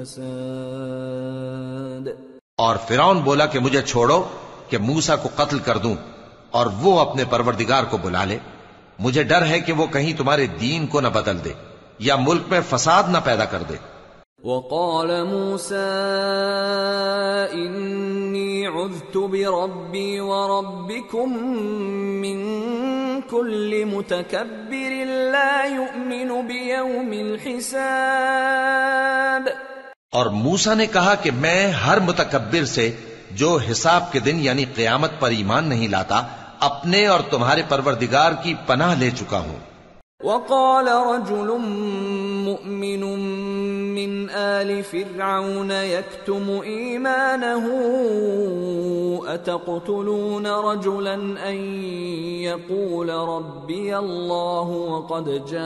الفساد۔ اور فرعون بولا کہ مجھے چھوڑو کہ موسیٰ کو قتل کر دوں اور وہ اپنے پروردگار کو بلا لے، مجھے ڈر ہے کہ وہ کہیں تمہارے دین کو نہ بدل دے یا ملک میں فساد نہ پیدا کر دے۔ وقال موسى إني عذت بربي وربكم من كل متكبر لا يؤمن بيوم الحساب۔ اور موسیٰ نے کہا کہ میں ہر متکبر سے جو حساب کے دن یعنی قیامت پر ایمان نہیں لاتا اپنے اور تمہارے پروردگار کی پناہ لے چکا ہوں۔ وقال رجل مؤمن من آل فرعون يكتم إيمانه أتقتلون رجلا أن يقول ربي الله وقد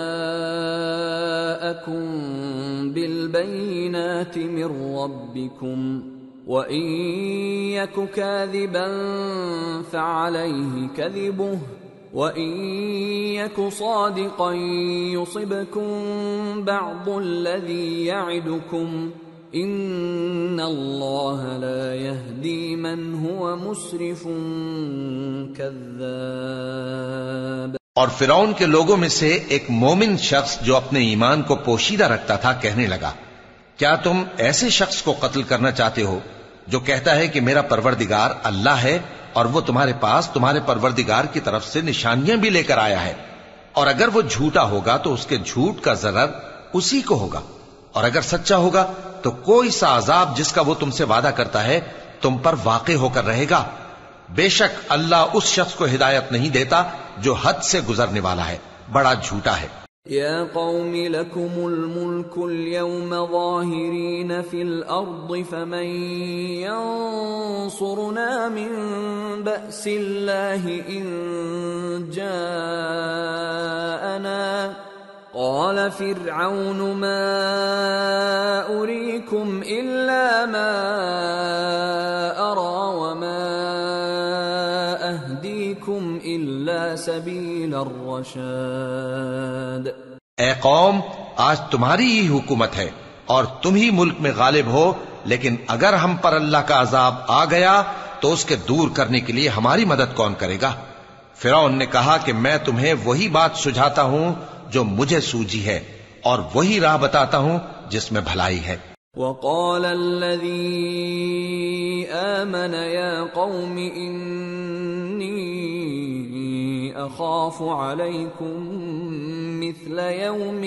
جاءكم بالبينات من ربكم وَإِن يَكُ كَاذِبًا فَعَلَيْهِ كَذِبُهُ وَإِن يَكُ صَادِقًا يُصِبْكُم بَعْضُ الَّذِي يَعِدُكُمْ إِنَّ اللَّهَ لَا يَهْدِي مَنْ هُوَ مُسْرِفٌ كَذَّابٌ۔ اور فرعون کے لوگوں میں سے ایک مومن شخص جو اپنے ایمان کو پوشیدہ رکھتا تھا کہنے لگا، کیا تم ایسے شخص کو قتل کرنا چاہتے ہو جو کہتا ہے کہ میرا پروردگار اللہ ہے اور وہ تمہارے پاس تمہارے پروردگار کی طرف سے نشانیاں بھی لے کر آیا ہے، اور اگر وہ جھوٹا ہوگا تو اس کے جھوٹ کا ضرر اسی کو ہوگا، اور اگر سچا ہوگا تو کوئی سا عذاب جس کا وہ تم سے وعدہ کرتا ہے تم پر واقع ہو کر رہے گا۔ بے شک اللہ اس شخص کو ہدایت نہیں دیتا جو حد سے گزرنے والا ہے، بڑا جھوٹا ہے۔ يا قوم لكم الملك اليوم ظاهرين في الأرض فمن ينصرنا من بأس الله إن جاءنا قال فرعون ما أريكم إلا ما أرى وما أهديكم إلا سبيل الرشاد۔ اے قوم، آج تمہاری ہی حکومت ہے اور تم ہی ملک میں غالب ہو، لیکن اگر ہم پر اللہ کا عذاب آ گیا تو اس کے دور کرنے کے لیے ہماری مدد کون کرے گا؟ فرعون نے کہا کہ میں تمہیں وہی بات سجھاتا ہوں جو مجھے سوجی ہے اور وہی راہ بتاتا ہوں جس میں بھلائی ہے۔ وقال الذي آمن يا قوم إني أخاف عليكم مثل يوم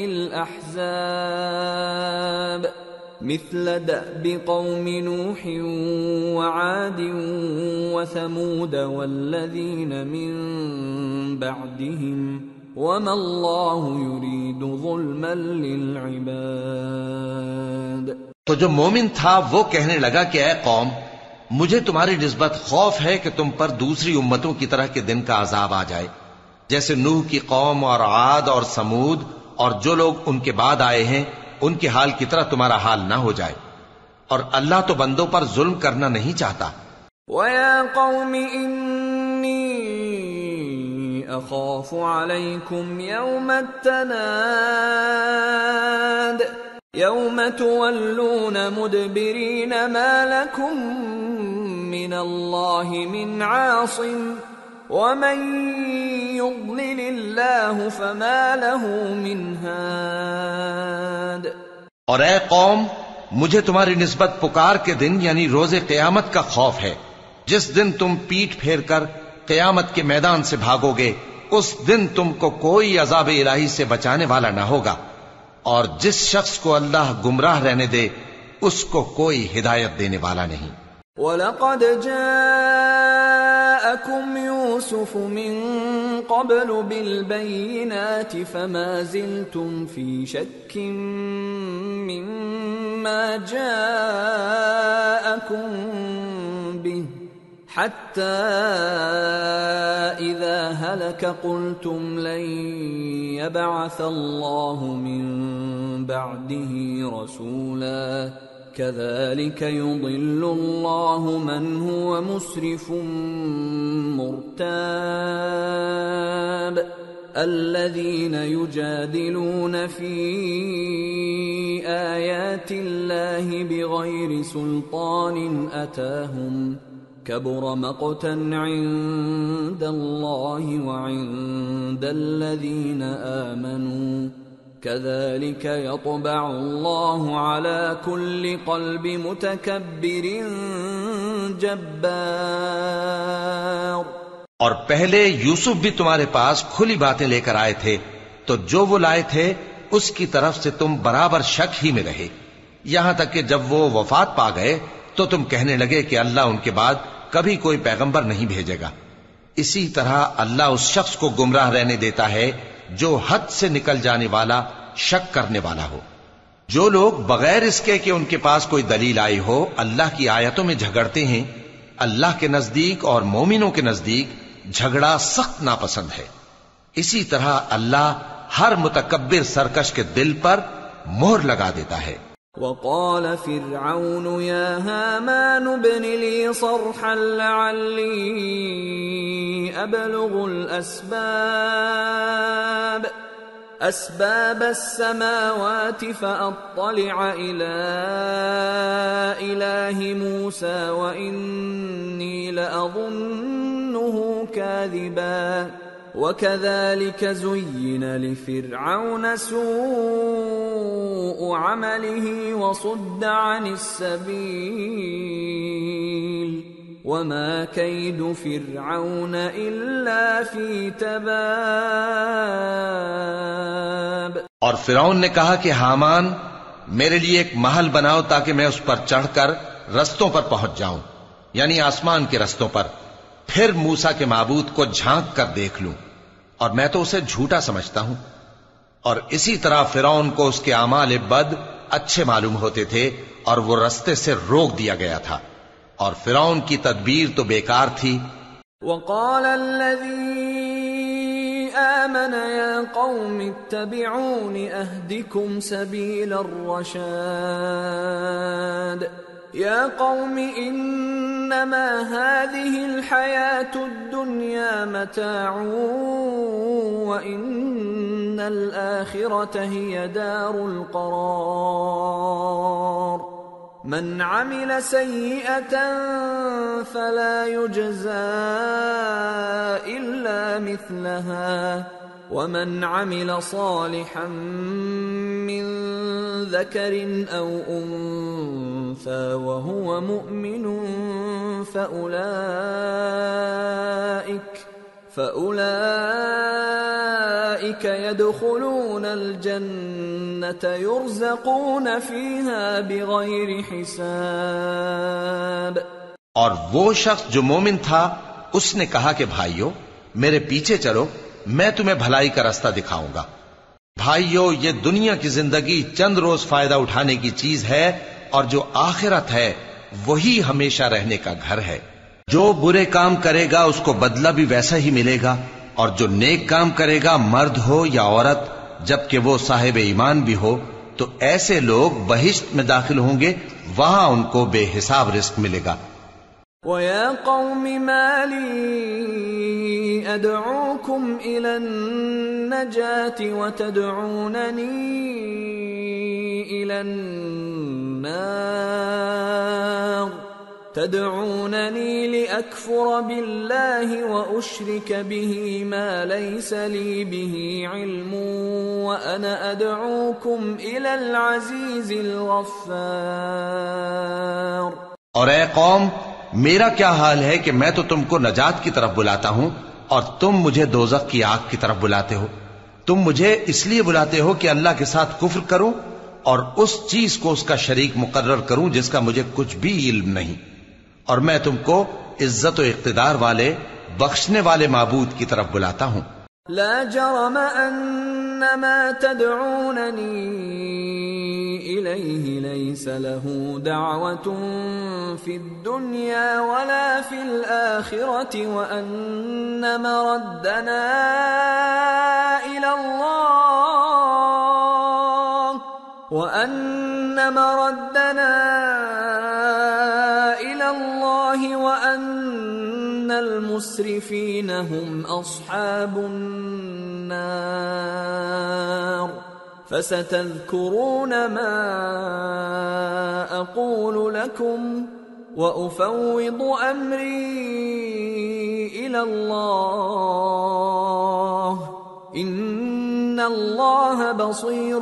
الأحزاب مثل دأب قوم نوح وعاد وثمود والذين من بعدهم وما الله يريد ظلما للعباد۔ تو جو مومن تھا وہ کہنے لگا کہ اے قوم، مجھے تمہاری نسبت خوف ہے کہ تم پر دوسری امتوں کی طرح کے دن کا عذاب آ جائے، جیسے نوح کی قوم اور عاد اور سمود اور جو لوگ ان کے بعد آئے ہیں ان کے حال کی طرح تمہارا حال نہ ہو جائے، اور اللہ تو بندوں پر ظلم کرنا نہیں چاہتا۔ وَيَا قَوْمِ إِنِّي أَخَافُ عَلَيْكُمْ يَوْمَ التَّنَادِ يَوْمَ تُوَلُّونَ مُدْبِرِينَ مَا لَكُمْ مِنَ اللَّهِ مِنْ عَاصِمٍ وَمَنْ يُضْلِلِ اللَّهُ فَمَا لَهُ مِنْ هَادٍ۔ اور اے قوم، مجھے تمہاری نسبت پکار کے دن یعنی روز قیامت کا خوف ہے، جس دن تم پیٹ پھیر کر قیامت کے میدان سے بھاگو گے، اس دن تم کو کوئی عذاب الہی سے بچانے والا نہ ہوگا، اور جس شخص کو اللہ گمراہ رہنے دے اس کو کوئی ہدایت دینے والا نہیں۔ وَلَقَدْ جَاءَكُمْ يُوسُفُ مِنْ قَبْلُ بِالْبَيِّنَاتِ فَمَا زِلْتُمْ فِي شَكٍّ مِّمَّا جَاءَكُمْ بِهِ حَتَّى إِذَا هَلَكَ قُلْتُمْ لَنْ يَبْعَثَ اللَّهُ مِنْ بَعْدِهِ رَسُولًا كَذَلِكَ يُضِلُّ اللَّهُ مَنْ هُوَ مُسْرِفٌ مُرْتَابٌ الَّذِينَ يُجَادِلُونَ فِي آيَاتِ اللَّهِ بِغَيْرِ سُلْطَانٍ أَتَاهُمْ كَبُرَ مَقْتًا عِندَ اللَّهِ وَعِندَ الَّذِينَ آمَنُوا كَذَلِكَ يَطْبَعُ اللَّهُ عَلَى كُلِّ قَلْبِ مُتَكَبِّرٍ جَبَّارٍ۔ اور پہلے یوسف بھی تمہارے پاس کھلی باتیں لے کر آئے تھے، تو جو وہ لائے تھے اس کی طرف سے تم برابر شک ہی میں رہے، یہاں تک کہ جب وہ وفات پا گئے تو تم کہنے لگے کہ اللہ ان کے بعد کبھی کوئی پیغمبر نہیں بھیجے گا۔ اسی طرح اللہ اس شخص کو گمراہ رہنے دیتا ہے جو حد سے نکل جانے والا شک کرنے والا ہو۔ جو لوگ بغیر اس کے کہ ان کے پاس کوئی دلیل آئی ہو اللہ کی آیتوں میں جھگڑتے ہیں، اللہ کے نزدیک اور مومنوں کے نزدیک جھگڑا سخت ناپسند ہے۔ اسی طرح اللہ ہر متکبر سرکش کے دل پر مہر لگا دیتا ہے۔ وقال فرعون يا هامان ابن لي صرحا لعلي أبلغ الأسباب أسباب السماوات فأطلع إلى إله موسى وإني لأظنه كاذبا وكذلك زين لفرعون سوء عمله وصد عن السبيل وما كيد فرعون إلا في تباب۔ اور فرعون نے کہا کہ حامان میرے لیے ایک محل بناؤ تاکہ میں اس پر چڑھ کر رستوں پر پہنچ جاؤں، یعنی آسمان کے رستوں پر، پھر موسیٰ کے معبود کو جھانک کر دیکھ لوں، اور میں تو اسے جھوٹا سمجھتا ہوں۔ اور اسی طرح فرعون کو اس کے اعمال بد اچھے معلوم ہوتے تھے اور وہ رستے سے روک دیا گیا تھا، اور فرعون کی تدبیر تو بیکار تھی۔ وقال الذي آمن يا قوم اتبعون أهدكم سبيل الرشاد يا قوم إنما هذه الحياة الدنيا متاع وإن الآخرة هي دار القرار من عمل سيئة فلا يجزى إلا مثلها ومن عمل صالحا من ذكر أو أنثى وهو مؤمن فأولئك فأولئك يدخلون الجنة يرزقون فيها بغير حساب۔ اور وہ شخص جو مومن تھا اس نے کہا کہ بھائیو میرے پیچھے چلو، میں تمہیں بھلائی کا راستہ دکھاؤں گا۔ بھائیو یہ دنیا کی زندگی چند روز فائدہ اٹھانے کی چیز ہے، اور جو آخرت ہے وہی ہمیشہ رہنے کا گھر ہے۔ جو برے کام کرے گا اس کو بدلہ بھی ویسا ہی ملے گا، اور جو نیک کام کرے گا مرد ہو یا عورت جبکہ وہ صاحب ایمان بھی ہو تو ایسے لوگ بہشت میں داخل ہوں گے، وہاں ان کو بے حساب رزق ملے گا۔ وَيَا قَوْمِ مَا لِي أَدْعُوكُمْ إِلَى النَّجَاةِ وَتَدْعُونَنِي إِلَى النَّارِ تَدْعُونَنِي لِأَكْفُرَ بِاللَّهِ وَأُشْرِكَ بِهِ مَا لَيْسَ لِي بِهِ عِلْمٌ وَأَنَا أَدْعُوكُمْ إِلَى الْعَزِيزِ الْغَفَّارِ۔ اور اے قوم، میرا کیا حال ہے کہ میں تو تم کو نجات کی طرف بلاتا ہوں اور تم مجھے دوزخ کی آگ کی طرف بلاتے ہو۔ تم مجھے اس لیے بلاتے ہو کہ اللہ کے ساتھ کفر کروں اور اس چیز کو اس کا شریک مقرر کروں جس کا مجھے کچھ بھی علم نہیں، اور میں تم کو عزت و اقتدار والے بخشنے والے معبود کی طرف بلاتا ہوں۔ لا جرم ان ما تدعونني الیہ لیس له دعوة في الدنيا ولا في الآخرة وان مردنا الى الله وان مردنا الى الله وان المسرفين هم اصحاب النار فستذكرون ما اقول لكم وافوض امري الى الله ان اللہ بصیر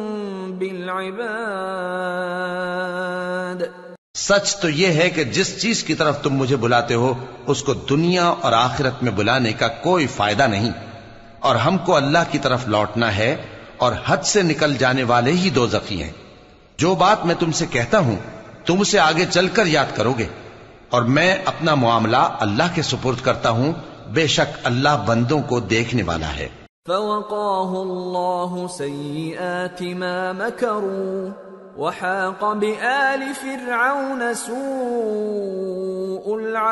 بالعباد۔ سچ تو یہ ہے کہ جس چیز کی طرف تم مجھے بلاتے ہو اس کو دنیا اور آخرت میں بلانے کا کوئی فائدہ نہیں، اور ہم کو اللہ کی طرف لوٹنا ہے، اور حد سے نکل جانے والے ہی دوزخی ہیں۔ جو بات میں تم سے کہتا ہوں تم اسے آگے چل کر یاد کرو گے، اور میں اپنا معاملہ اللہ کے سپرد کرتا ہوں، بے شک اللہ بندوں کو دیکھنے والا ہے۔ فوقاه الله سيئات ما مكروا وحاق بآل فرعون سوء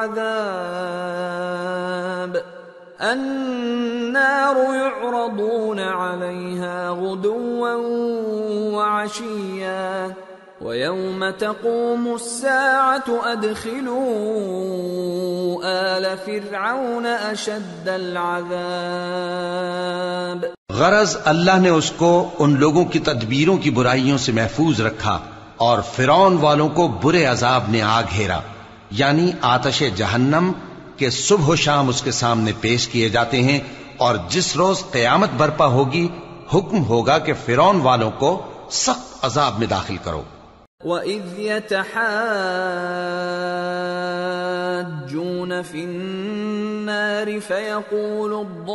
العذاب النار يعرضون عليها غدوا وعشيا ويوم تقوم الساعة أدخلوا آل فرعون أشد العذاب۔ غرض اللہ نے اس کو ان لوگوں کی تدبیروں کی برائیوں سے محفوظ رکھا اور فرعون والوں کو برے عذاب نے آ گھیرا، یعنی آتش جہنم کے صبح و شام اس کے سامنے پیش کیے جاتے ہیں، اور جس روز قیامت برپا ہوگی حکم ہوگا کہ فرعون والوں کو سخت عذاب میں داخل کرو۔ وَإِذْ يَتَحَاجُّونَ فِي النَّارِ فَيَقُولُ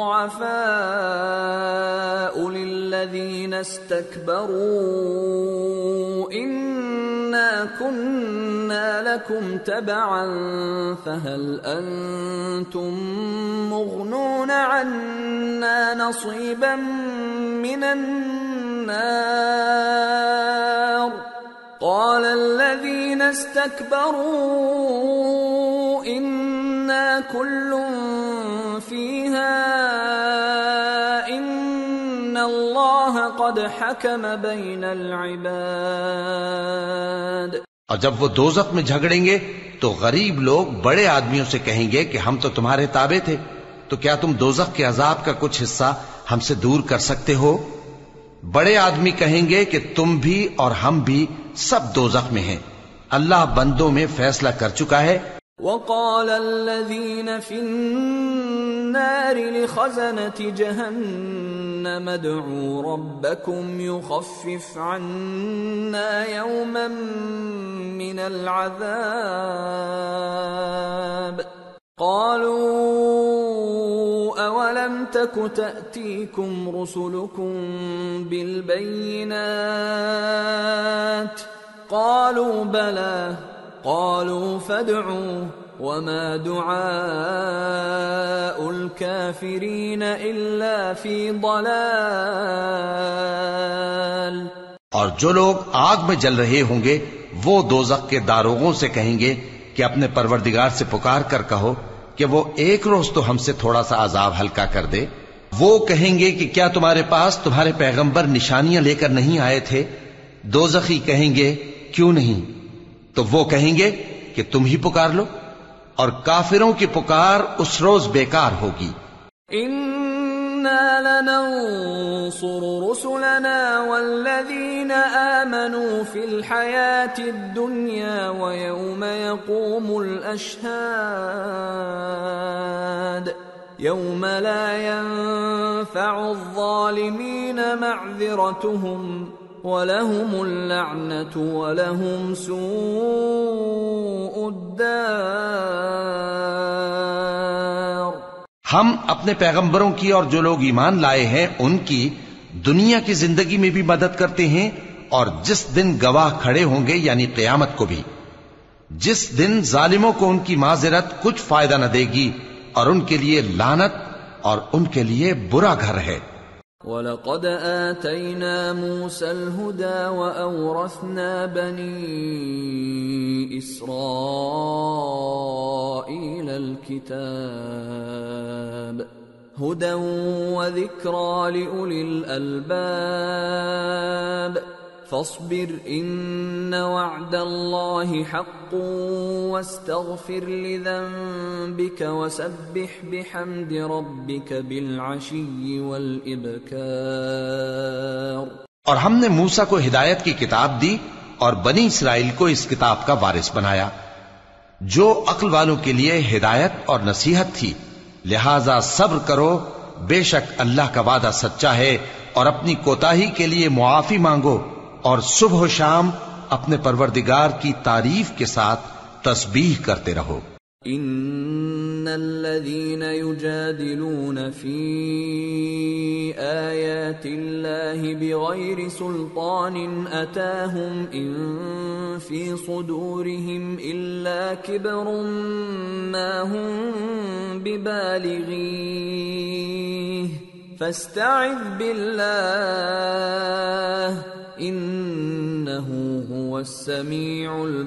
الضُّعَفَاءُ لِلَّذِينَ اسْتَكْبَرُوا إِنَّا كُنَّا لَكُمْ تَبَعًا فَهَلْ أَنْتُمْ مُغْنُونَ عَنَّا نَصِيبًا مِنَ النَّارِ قال الذين استكبروا إنا كل فيها إن الله قد حكم بين العباد۔ اور جب وہ دوزخ میں جھگڑیں گے تو غریب لوگ بڑے آدمیوں سے کہیں گے کہ ہم تو تمہارے تابع تھے، تو کیا تم دوزخ کے عذاب کا کچھ حصہ ہم سے دور کر سکتے ہو؟ بڑے آدمی کہیں گے کہ تم بھی اور ہم بھی سب دوزخ میں ہیں، اللہ بندوں میں فیصلہ کر چکا ہے۔ وقال الذين في النار لخزنة جهنم ادعوا ربكم يخفف عنا يوما من العذاب قالوا أولم تك تأتيكم رسلكم بالبينات قالوا بلى قالوا فادعوا وما دعاء الكافرين إلا في ضلال۔ اور جو لوگ آگ میں جل رہے ہوں گے وہ دوزخ کے داروغوں سے کہیں گے کہ اپنے پروردگار سے پکار کر کہو کہ وہ ایک روز تو ہم سے تھوڑا سا عذاب ہلکا کر دے۔ وہ کہیں گے کہ کیا تمہارے پاس تمہارے پیغمبر نشانیاں لے کر نہیں آئے تھے؟ دوزخی کہیں گے کیوں نہیں؟ تو وہ کہیں گے کہ تم ہی پکار لو، اور کافروں کی پکار اس روز بیکار ہوگی۔ اِنَّا لَنَنصُرُ رُسُلَنَا وَالَّذِينَ آمَنُوا فِي الْحَيَاةِ الدُّنْيَا وَيَوْمَ يَقُومُ الْأَشْهَادُ يَوْمَ لَا يَنفَعُ الظَّالِمِينَ مَعْذِرَتُهُمْ وَلَهُمُ اللَّعْنَةُ وَلَهُمْ سُوءُ الدَّارِ۔ ہم اپنے پیغمبروں کی اور جو لوگ ایمان لائے ہیں ان کی دنیا کی زندگی میں بھی مدد کرتے ہیں، اور جس دن گواہ کھڑے ہوں گے یعنی قیامت کو بھی، جس دن ظالموں کو ان کی معذرت کچھ فائدہ نہ دے گی، اور ان کے لیے لعنت اور ان کے لیے برا گھر ہے۔ وَلَقَدْ آتَيْنَا مُوسَى الْهُدَى وَأَوْرَثْنَا بَنِي إِسْرَائِيلَ الْكِتَابَ هُدًى وَذِكْرَى لِأُولِي الْأَلْبَابِ فاصبر إن وعد الله حق واستغفر لذنبك وسبح بحمد ربك بالعشي والإبكار۔ اور ہم نے موسیٰ کو ہدایت کی کتاب دی اور بنی اسرائیل کو اس کتاب کا وارث بنایا جو عقل والوں کے لیے ہدایت اور نصیحت تھی، لہذا صبر کرو، بے شک اللہ کا وعدہ سچا ہے، اور اپنی کوتاہی کے لیے معافی مانگو، اور صبح و شام اپنے پروردگار کی تعریف کے ساتھ تسبیح کرتے رہو۔ ان الذين يجادلون في آيات الله بغير سلطان اتاهم ان في صدورهم الا كبر ما هم ببالغيه فاستعذ بالله انه هو السميع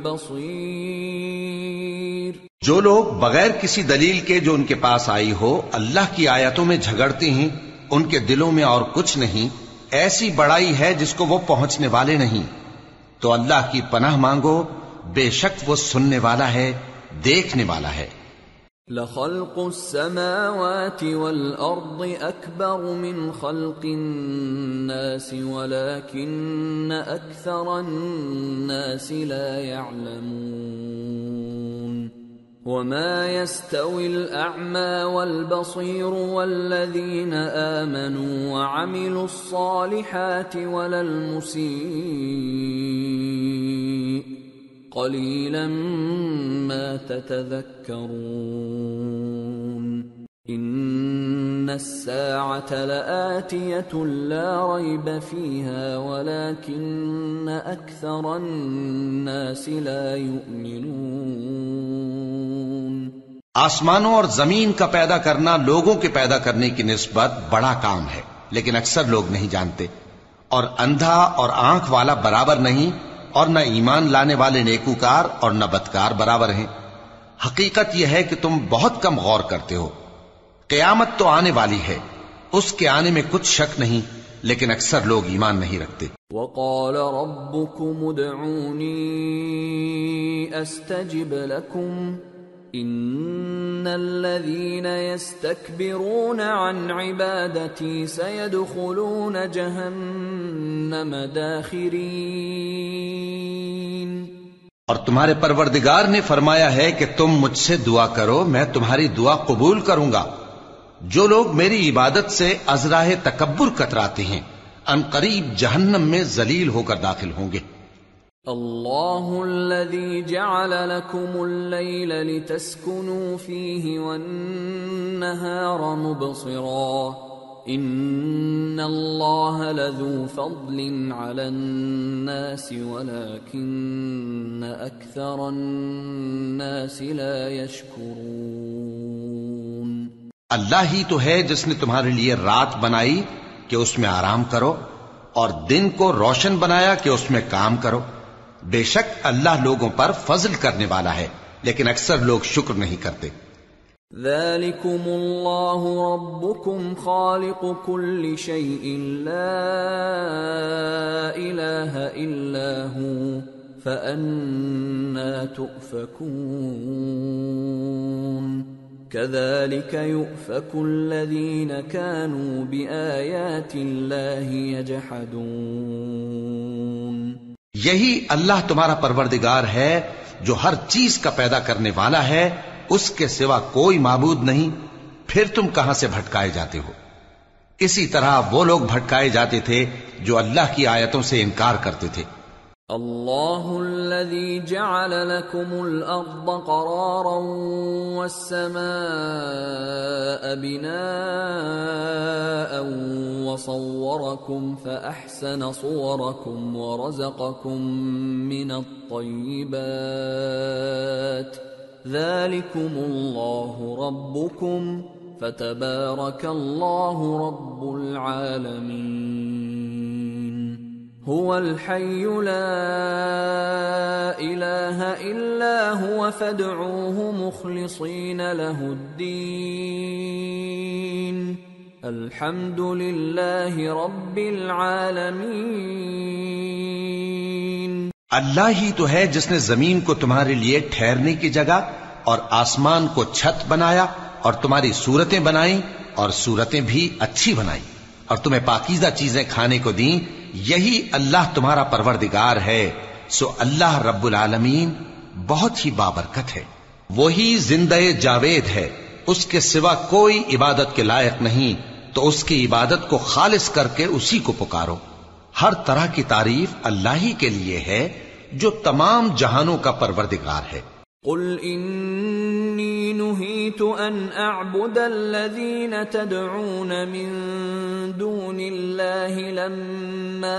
البصير۔ جو لوگ بغیر کسی دلیل کے جو ان کے پاس آئی ہو اللہ کی آیتوں میں جھگڑتے ہیں، ان کے دلوں میں اور کچھ نہیں، ایسی بڑائی ہے جس کو وہ پہنچنے والے نہیں، تو اللہ کی پناہ مانگو، بے شک وہ سننے والا ہے، دیکھنے والا ہے۔ لَخَلْقُ السَّمَاوَاتِ وَالْأَرْضِ أَكْبَرُ مِنْ خَلْقِ النَّاسِ وَلَكِنَّ أَكْثَرَ النَّاسِ لَا يَعْلَمُونَ وَمَا يَسْتَوِي الْأَعْمَى وَالْبَصِيرُ وَالَّذِينَ آمَنُوا وَعَمِلُوا الصَّالِحَاتِ وَلَا الْمُسِيءُ قَلِيلًا مَا تَتَذَكَّرُونَ إِنَّ السَّاعَةَ لَآتِيَةٌ لَا رَيْبَ فِيهَا وَلَكِنَّ أَكْثَرَ النَّاسِ لَا يُؤْمِنُونَ۔ آسمانوں اور زمین کا پیدا کرنا لوگوں کے پیدا کرنے کی نسبت بڑا کام ہے، لیکن اکثر لوگ نہیں جانتے، اور اندھا اور آنکھ والا برابر نہیں، اور نہ ایمان لانے والے نیکوکار اور نہ بدکار برابر ہیں۔ حقیقت یہ ہے کہ تم بہت کم غور کرتے ہو۔ قیامت تو آنے والی ہے، اس کے آنے میں کچھ شک نہیں، لیکن اکثر لوگ ایمان نہیں رکھتے۔ وَقَالَ رَبُّكُمُ ادْعُونِي أَسْتَجِبْ لَكُمْ إِنَّ الَّذِينَ يَسْتَكْبِرُونَ عَنْ عِبَادَتِي سَيَدْخُلُونَ جَهَنَّمَ دَاخِرِينَ۔ اور تمہارے پروردگار نے فرمایا ہے کہ تم مجھ سے دعا کرو، میں تمہاری دعا قبول کروں گا۔ جو لوگ میری عبادت سے ازراہ تکبر کتراتے ہیں ان قریب جہنم میں ذلیل ہو کر داخل ہوں گے۔ اللہ الذی جعل لکم اللیل لتسکنوا فیہ والنہار مبصرا ان اللہ لذو فضل علی الناس ولکن اکثر الناس لا یشکرون۔ اللہ ہی تو ہے جس نے تمہارے لیے رات بنائی کہ اس میں آرام کرو، اور دن کو روشن بنایا کہ اس میں کام کرو۔ بے شک اللہ لوگوں پر فضل کرنے والا ہے، لیکن اکثر لوگ شکر نہیں کرتے۔ ذالکم اللہ ربکم خالق کل شیء لا الہ إلا هو فأنى تؤفكون كذلك يؤفك الذين كانوا بآيات الله يجحدون. یہی اللہ تمہارا پروردگار ہے جو ہر چیز کا پیدا کرنے والا ہے، اس کے سوا کوئی معبود نہیں، پھر تم کہاں سے بھٹکائے جاتے ہو؟ اسی طرح وہ لوگ بھٹکائے جاتے تھے جو اللہ کی آیتوں سے انکار کرتے تھے. اللہ الذي جعل لكم الارض قرارا والسماء بناء وصوركم فاحسن صوركم ورزقكم من الطيبات ذلكم الله ربكم فتبارك الله رب العالمين. هو الحي لا إله إلا هو فادعوه مخلصين له الدين الحمد لله رب العالمين. اللہ ہی تو ہے جس نے زمین کو تمہارے لیے ٹھہرنے کی جگہ اور آسمان کو چھت بنایا اور تمہاری صورتیں بنائیں اور صورتیں بھی اچھی بنائیں اور تمہیں پاکیزہ چیزیں کھانے کو دیں. یہی اللہ تمہارا پروردگار ہے. سو اللہ رب العالمین بہت ہی بابرکت ہے. وہی زندہ جاوید ہے، اس کے سوا کوئی عبادت کے لائق نہیں، تو اس کی عبادت کو خالص کر کے اسی کو پکارو. ہر طرح کی تعریف اللہ ہی کے لیے ہے جو تمام جہانوں کا پروردگار ہے. قل انی نہیت ان اعبد الذین تدعون من دون اللہ لما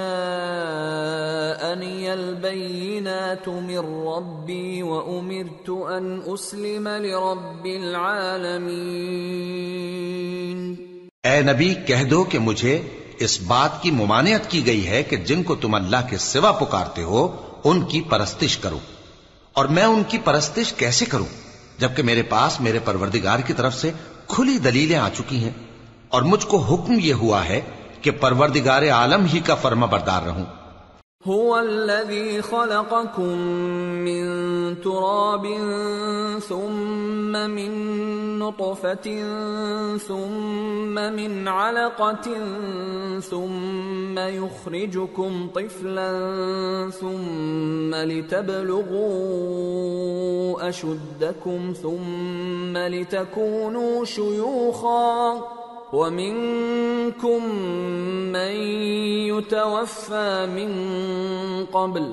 جاءنی البینات من ربی وامرت ان اسلم لرب العالمین. اے نبی کہہ دو کہ مجھے اس بات کی ممانعت کی گئی ہے کہ جن کو تم اللہ کے سوا پکارتے ہو ان کی پرستش کرو، اور میں ان کی پرستش کیسے کروں جبکہ میرے پاس میرے پروردگار کی طرف سے کھلی دلیلیں آ چکی ہیں، اور مجھ کو حکم یہ ہوا ہے کہ پروردگار عالم ہی کا فرما بردار رہوں. هو الذي خلقكم من تراب ثم من نطفة ثم من علقة ثم يخرجكم طفلا ثم لتبلغوا أشدكم ثم لتكونوا شيوخا وَمِنكُم مَّن يُتَوَفَّى مِن قَبْلُ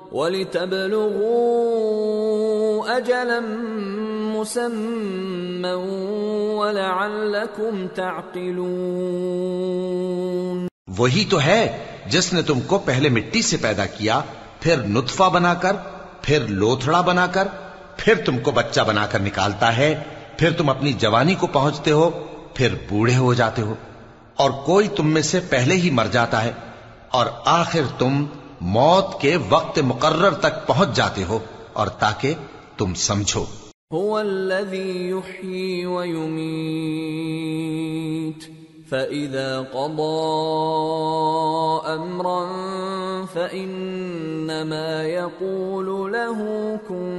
وَلِتَبْلُغُوا أَجَلًا مُّسَمًّى وَلَعَلَّكُمْ تَعْقِلُونَ. وہی تو ہے جس نے تم کو پہلے مٹی سے پیدا کیا، پھر نطفہ بنا کر، پھر لوتھڑا بنا کر، پھر تم کو بچہ بنا کر نکالتا ہے، پھر تم اپنی جوانی کو پہنچتے ہو، پھر بوڑھے ہو جاتے ہو، اور کوئی تم میں سے پہلے ہی مر جاتا ہے، اور آخر تم موت کے وقت مقرر تک پہنچ جاتے ہو، اور تاکہ تم سمجھو. هو الذي يحيي ويميت فإذا قضى أمرا فإنما يقول له كن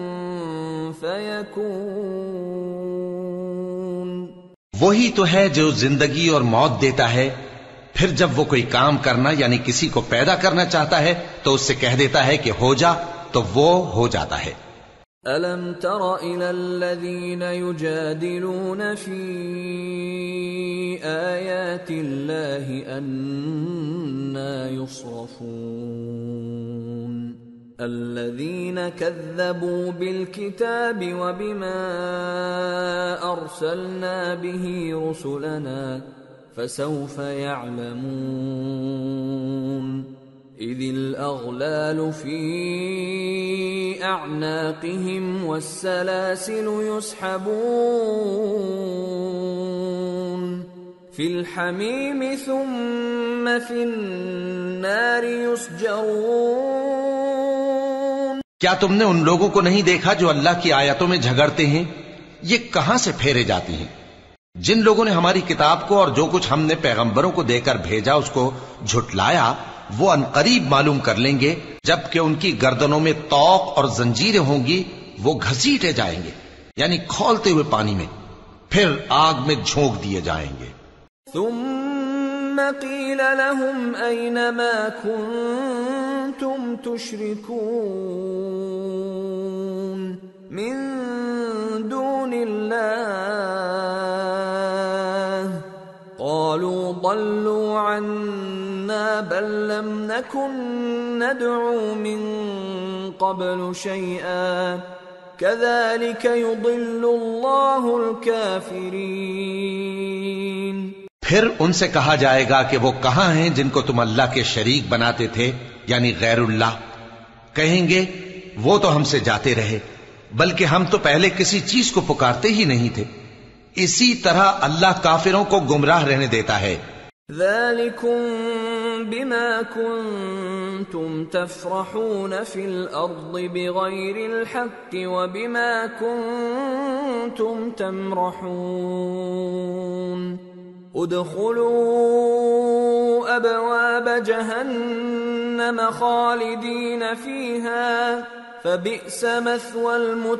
فيكون. وہی تو ہے جو زندگی اور موت دیتا ہے، پھر جب وہ کوئی کام کرنا یعنی کسی کو پیدا کرنا چاہتا ہے تو اس سے کہہ دیتا ہے کہ ہو جا، تو وہ ہو جاتا ہے. أَلَمْ تَرَ إِلَى الَّذِينَ يُجَادِلُونَ فِي آيَاتِ اللَّهِ أَنَّى يُصْرَفُونَ الَّذِينَ كَذَّبُوا بِالْكِتَابِ وَبِمَا أَرْسَلْنَا بِهِ رُسُلَنَا فَسَوْفَ يَعْلَمُونَ إِذِ الْأَغْلَالُ فِي أَعْنَاقِهِمْ وَالسَّلَاسِلُ يُسْحَبُونَ فِي الْحَمِيمِ ثُمَّ فِي النَّارِ يُسْجَرُونَ. کیا تم نے ان لوگوں کو نہیں دیکھا جو اللہ کی آیتوں میں جھگڑتے ہیں؟ یہ کہاں سے پھیرے جاتی ہیں؟ جن لوگوں نے ہماری کتاب کو اور جو کچھ ہم نے پیغمبروں کو دے کر بھیجا اس کو جھٹلایا، وہ عنقریب معلوم کر لیں گے جبکہ ان کی گردنوں میں طوق اور زنجیریں ہوں گی، وہ گھسیٹے جائیں گے یعنی کھولتے ہوئے پانی میں، پھر آگ میں جھونک دیے جائیں گے۔ ثم قیل لهم این ما کنتم تشرکون من دون اللہ قالوا ضلوا عنا بل لم نكن ندعو من قبل شيئا كذلك يضل الله الكافرين۔ پھر ان سے کہا جائے گا کہ وہ کہاں ہیں جن کو تم اللہ کے شریک بناتے تھے یعنی غیر اللہ؟ کہیں گے وہ تو ہم سے جاتے رہے، بلکہ ہم تو پہلے کسی چیز کو پکارتے ہی نہیں تھے۔ اسی طرح اللہ کافروں کو گمراہ رہنے دیتا ہے۔ ذالکم بما کنتم تفرحون فی الارض بغیر الحق وبما کنتم تمرحون ادخلوا ابواب جہنم خالدین فیہا فبئس مثوى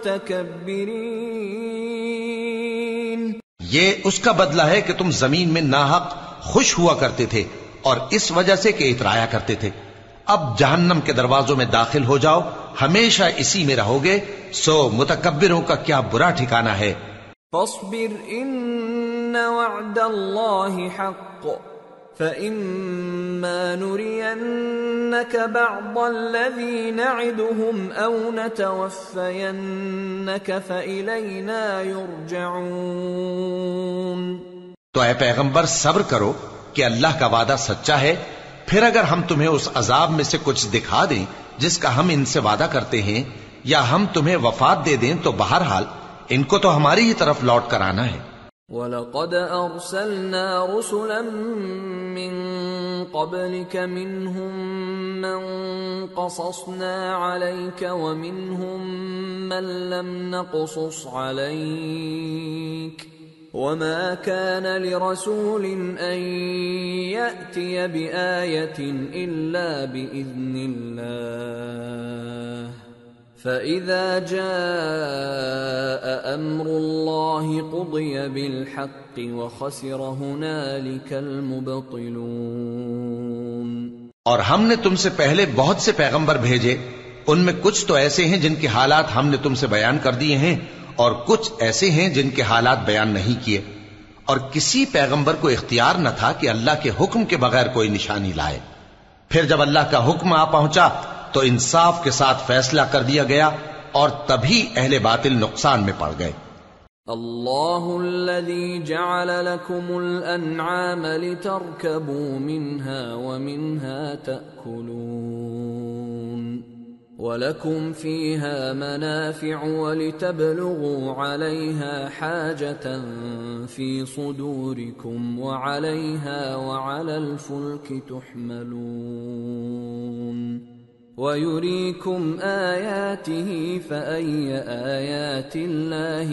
المتکبرین۔ یہ اس کا بدلہ ہے کہ تم زمین میں ناحق خوش ہوا کرتے تھے اور اس وجہ سے کہ اترایا کرتے تھے۔ اب جہنم کے دروازوں میں داخل ہو جاؤ، ہمیشہ اسی میں رہو گے، سو متکبروں کا کیا برا ٹھکانہ ہے۔ فاصبر ان وعد اللہ حق فإما نرينك بعض الذي نعدهم أو نتوفينك فإلينا يرجعون۔ تو اے پیغمبر صبر کرو کہ اللہ کا وعدہ سچا ہے، پھر اگر ہم تمہیں اس عذاب میں سے کچھ دکھا دیں جس کا ہم ان سے وعدہ کرتے ہیں، یا ہم تمہیں وفات دے دیں، تو بہرحال ان کو تو ہماری ہی طرف لوٹ کر آنا ہے۔ وَلَقَدْ أَرْسَلْنَا رُسُلًا مِّن قَبْلِكَ مِنْهُمْ مَنْ قَصَصْنَا عَلَيْكَ وَمِنْهُمْ مَنْ لَمْ نَقْصُصْ عَلَيْكَ وَمَا كَانَ لِرَسُولٍ أَنْ يَأْتِيَ بِآيَةٍ إِلَّا بِإِذْنِ اللَّهِ فَإِذَا جَاءَ أَمْرُ اللَّهِ قُضِيَ بِالْحَقِّ وَخَسِرَ هُنَالِكَ الْمُبْطِلُونَ۔ اور ہم نے تم سے پہلے بہت سے پیغمبر بھیجے، ان میں کچھ تو ایسے ہیں جن کے حالات ہم نے تم سے بیان کر دیے ہیں، اور کچھ ایسے ہیں جن کے حالات بیان نہیں کیے، اور کسی پیغمبر کو اختیار نہ تھا کہ اللہ کے حکم کے بغیر کوئی نشانی لائے۔ پھر جب اللہ کا حکم آ پہنچا تو انصاف کے ساتھ فیصلہ کر دیا گیا، اور تبھی اہل باطل نقصان میں پڑ گئے۔ اللہ الذی جعل لکم الانعام لترکبوا منها ومنها تأکلون وَلَكُمْ فِيهَا مَنَافِعُ وَلِتَبْلُغُوا عَلَيْهَا حَاجَةً فِي صُدُورِكُمْ وَعَلَيْهَا وَعَلَى الْفُلْكِ تُحْمَلُونَ وَيُرِيكُمْ آيَاتِهِ فَأَيَّ آيَاتِ اللَّهِ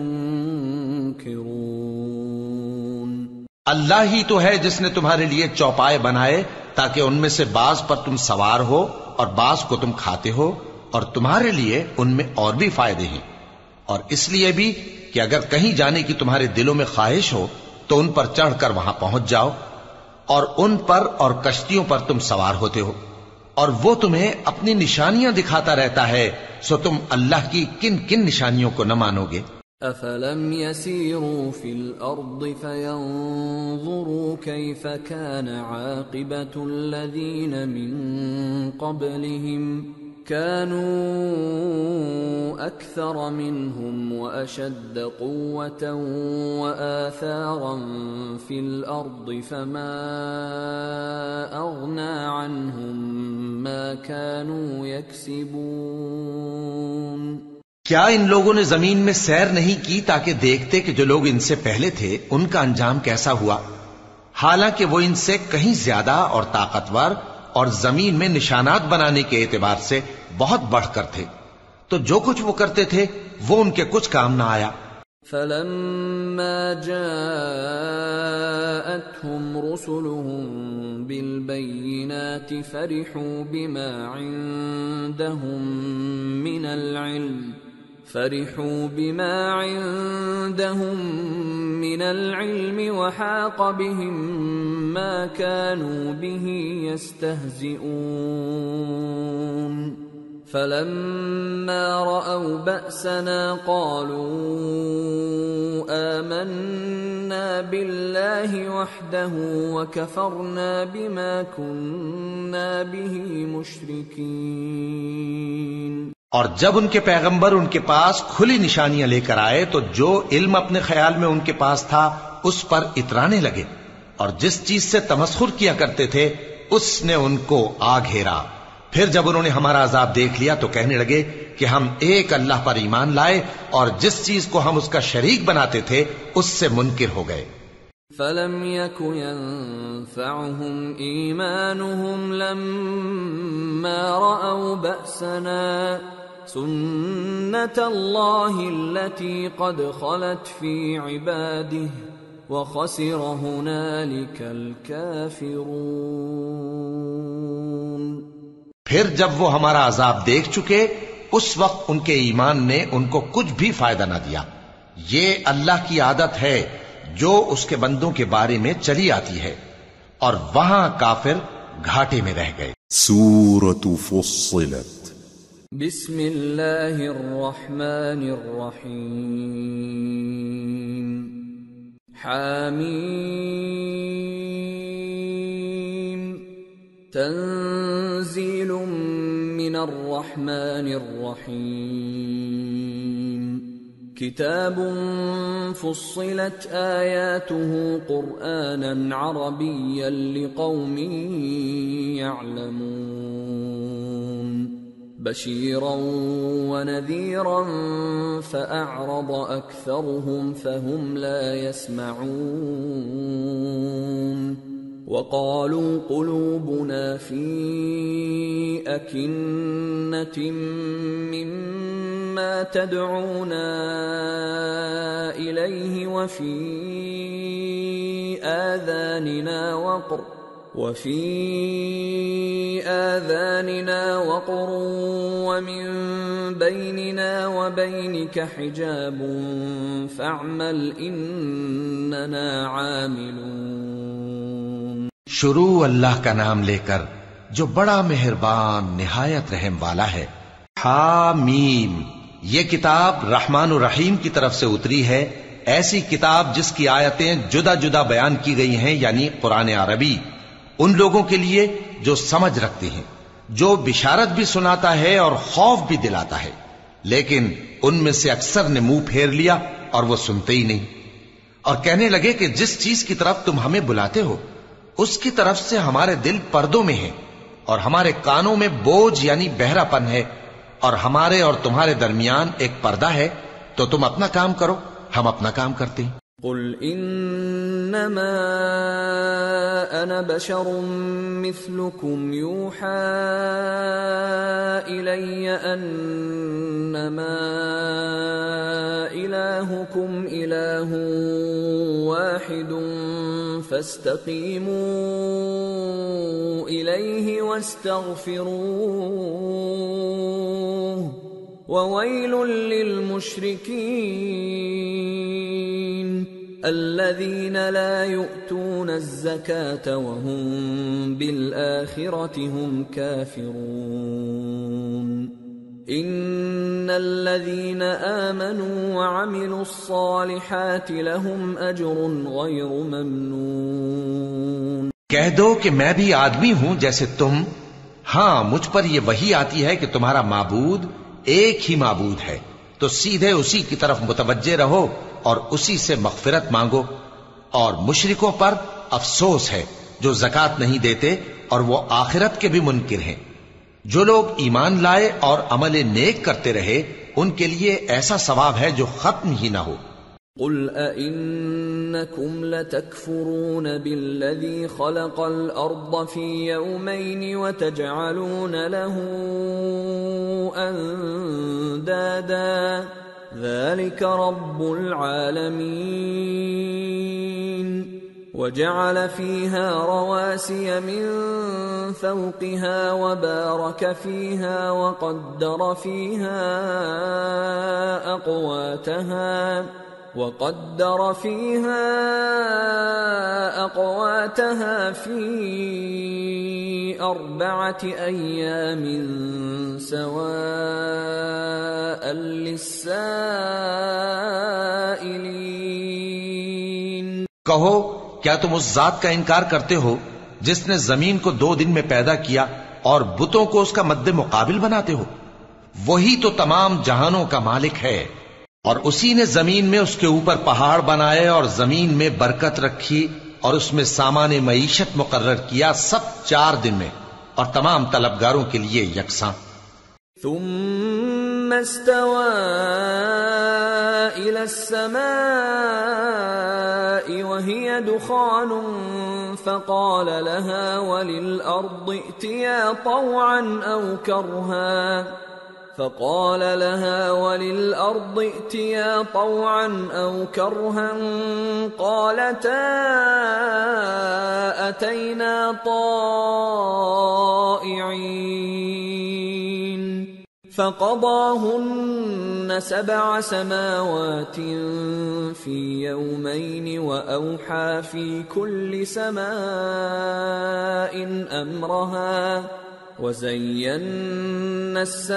تُنْكِرُونَ۔ اللہ ہی تو ہے جس نے تمہارے لیے چوپائے بنائے تاکہ ان میں سے بعض پر تم سوار ہو اور بعض کو تم کھاتے ہو، اور تمہارے لیے ان میں اور بھی فائدے ہیں، اور اس لیے بھی کہ اگر کہیں جانے کی تمہارے دلوں میں خواہش ہو تو ان پر چڑھ کر وہاں پہنچ جاؤ، اور ان پر اور کشتیوں پر تم سوار ہوتے ہو، اور وہ تمہیں اپنی نشانیاں دکھاتا رہتا ہے، سو تم اللہ کی کن کن نشانیوں کو نہ مانو گے؟ افلم يسيروا في الارض فينظروا كيف كان عاقبة الذين من قبلهم كانوا اكثر منهم واشد قوة واثارا في الارض فما اغنى عنهم ما كانوا يكسبون۔ کیا ان لوگوں نے زمین میں سیر نہیں کی تاکہ دیکھتے کہ جو لوگ ان سے پہلے تھے ان کا انجام کیسا ہوا، حالانکہ وہ ان سے کہیں زیادہ اور طاقتور اور زمین میں نشانات بنانے کے اعتبار سے بہت بڑھ کر تھے، تو جو کچھ وہ کرتے تھے وہ ان کے کچھ کام نہ آیا۔ فَلَمَّا جَاءَتْهُمْ رُسُلُهُم بالبينات فرحوا بما عندهم من العلم فرحوا بما عندهم من العلم وحاق بهم ما كانوا به يستهزئون فلما رأوا بأسنا قالوا آمنا بالله وحده وكفرنا بما كنا به مشركين۔ اور جب ان کے پیغمبر ان کے پاس کھلی نشانیاں لے کر آئے تو جو علم اپنے خیال میں ان کے پاس تھا اس پر اترانے لگے، اور جس چیز سے تمسخر کیا کرتے تھے اس نے ان کو آ گھیرا۔ پھر جب انہوں نے ہمارا عذاب دیکھ لیا تو کہنے لگے کہ ہم ایک اللہ پر ایمان لائے اور جس چیز کو ہم اس کا شریک بناتے تھے اس سے منکر ہو گئے۔ فَلَمْ يَكُ يَنفَعُهُمْ إِيمَانُهُمْ لَمَّا رَأَوْا بَأْسَنَا سُنَّةَ اللَّهِ الَّتِي قَدْ خَلَتْ فِي عِبَادِهِ وَخَسِرَ هُنَالِكَ الْكَافِرُونَ۔ پھر جب وہ ہمارا عذاب دیکھ چکے اس وقت ان کے ایمان نے ان کو کچھ بھی فائدہ نہ دیا۔ یہ اللہ کی عادت ہے جو اس کے بندوں کے بارے میں چلی آتی ہے، اور وہاں کافر گھاٹے میں رہ گئے۔ سورة فصلت بسم اللہ الرحمن الرحیم حامیم تنزیل من الرحمن الرحیم کتاب فصلت آیاته قرآنا عربیا لقوم يعلمون بشيرا ونذيرا فأعرض أكثرهم فهم لا يسمعون وقالوا قلوبنا في أكنة مما تدعونا إليه وفي آذاننا وقر وفي آذاننا وقر ومن بيننا وبينك حجاب فاعمل إننا عاملون۔ شروع اللہ کا نام لے کر جو بڑا مہربان نہایت رحم والا ہے۔ حامیم، یہ کتاب رحمان الرحیم کی طرف سے اتری ہے، ایسی کتاب جس کی آیتیں جدا جدا بیان کی گئی ہیں، یعنی قرآن عربی، ان لوگوں کے لیے جو سمجھ رکھتے ہیں، جو بشارت بھی سناتا ہے اور خوف بھی دلاتا ہے، لیکن ان میں سے اکثر نے منہ پھیر لیا اور وہ سنتے ہی نہیں، اور کہنے لگے کہ جس چیز کی طرف تم ہمیں بلاتے ہو اس کی طرف سے ہمارے دل پردوں میں ہیں، اور ہمارے کانوں میں بوجھ یعنی بہرا پن ہے، اور ہمارے اور تمہارے درمیان ایک پردہ ہے، تو تم اپنا کام کرو، ہم اپنا کام کرتے ہیں۔ قل انما انا بشر مثلكم يوحى الي انما الهكم اله واحد فاستقيموا اليه واستغفروه وويل للمشركين الذين لا يؤتون الزكاة وهم بالآخرة هم كافرون إن الذين آمنوا وعملوا الصالحات لهم أجر غير ممنون۔ کہہ دو کہ میں بھی آدمی ہوں جیسے تم، ہاں مجھ پر یہ وحی آتی ہے کہ تمہارا معبود ایک ہی معبود ہے، تو سیدھے اسی کی طرف متوجہ رہو اور اسی سے مغفرت مانگو، اور مشرکوں پر افسوس ہے جو زکوٰۃ نہیں دیتے اور وہ آخرت کے بھی منکر ہیں۔ جو لوگ ایمان لائے اور عمل نیک کرتے رہے ان کے لیے ایسا ثواب ہے جو ختم ہی نہ ہو۔ قل أئنكم لتكفرون بالذي خلق الأرض في يومين وتجعلون له أندادا ذلك رب العالمين وجعل فيها رواسي من فوقها وبارك فيها وقدر فيها أقواتها وقدر فيها أقواتها في أربعة أيام سواء للسائلين. کہو کیا تم اس ذات کا انکار کرتے ہو جس نے زمین کو دو دن میں پیدا کیا اور بتوں کو اس کا مد مقابل بناتے ہو؟ وہی تو تمام جہانوں کا مالک ہے، اور اسی نے زمین میں اس کے اوپر پہاڑ بنائے اور زمین میں برکت رکھی اور اس میں سامان معیشت مقرر کیا، سب چار دن میں، اور تمام طلبگاروں کے لیے یکساں. ثم استوى إلى السماء وهي دخان فقال لها وللأرض ائتيا طوعا أو كرها فقال لها وللأرض ائتيا طوعا أو كرها قالتا أتينا طائعين فقضاهن سبع سماوات في يومين وأوحى في كل سماء أمرها وزينا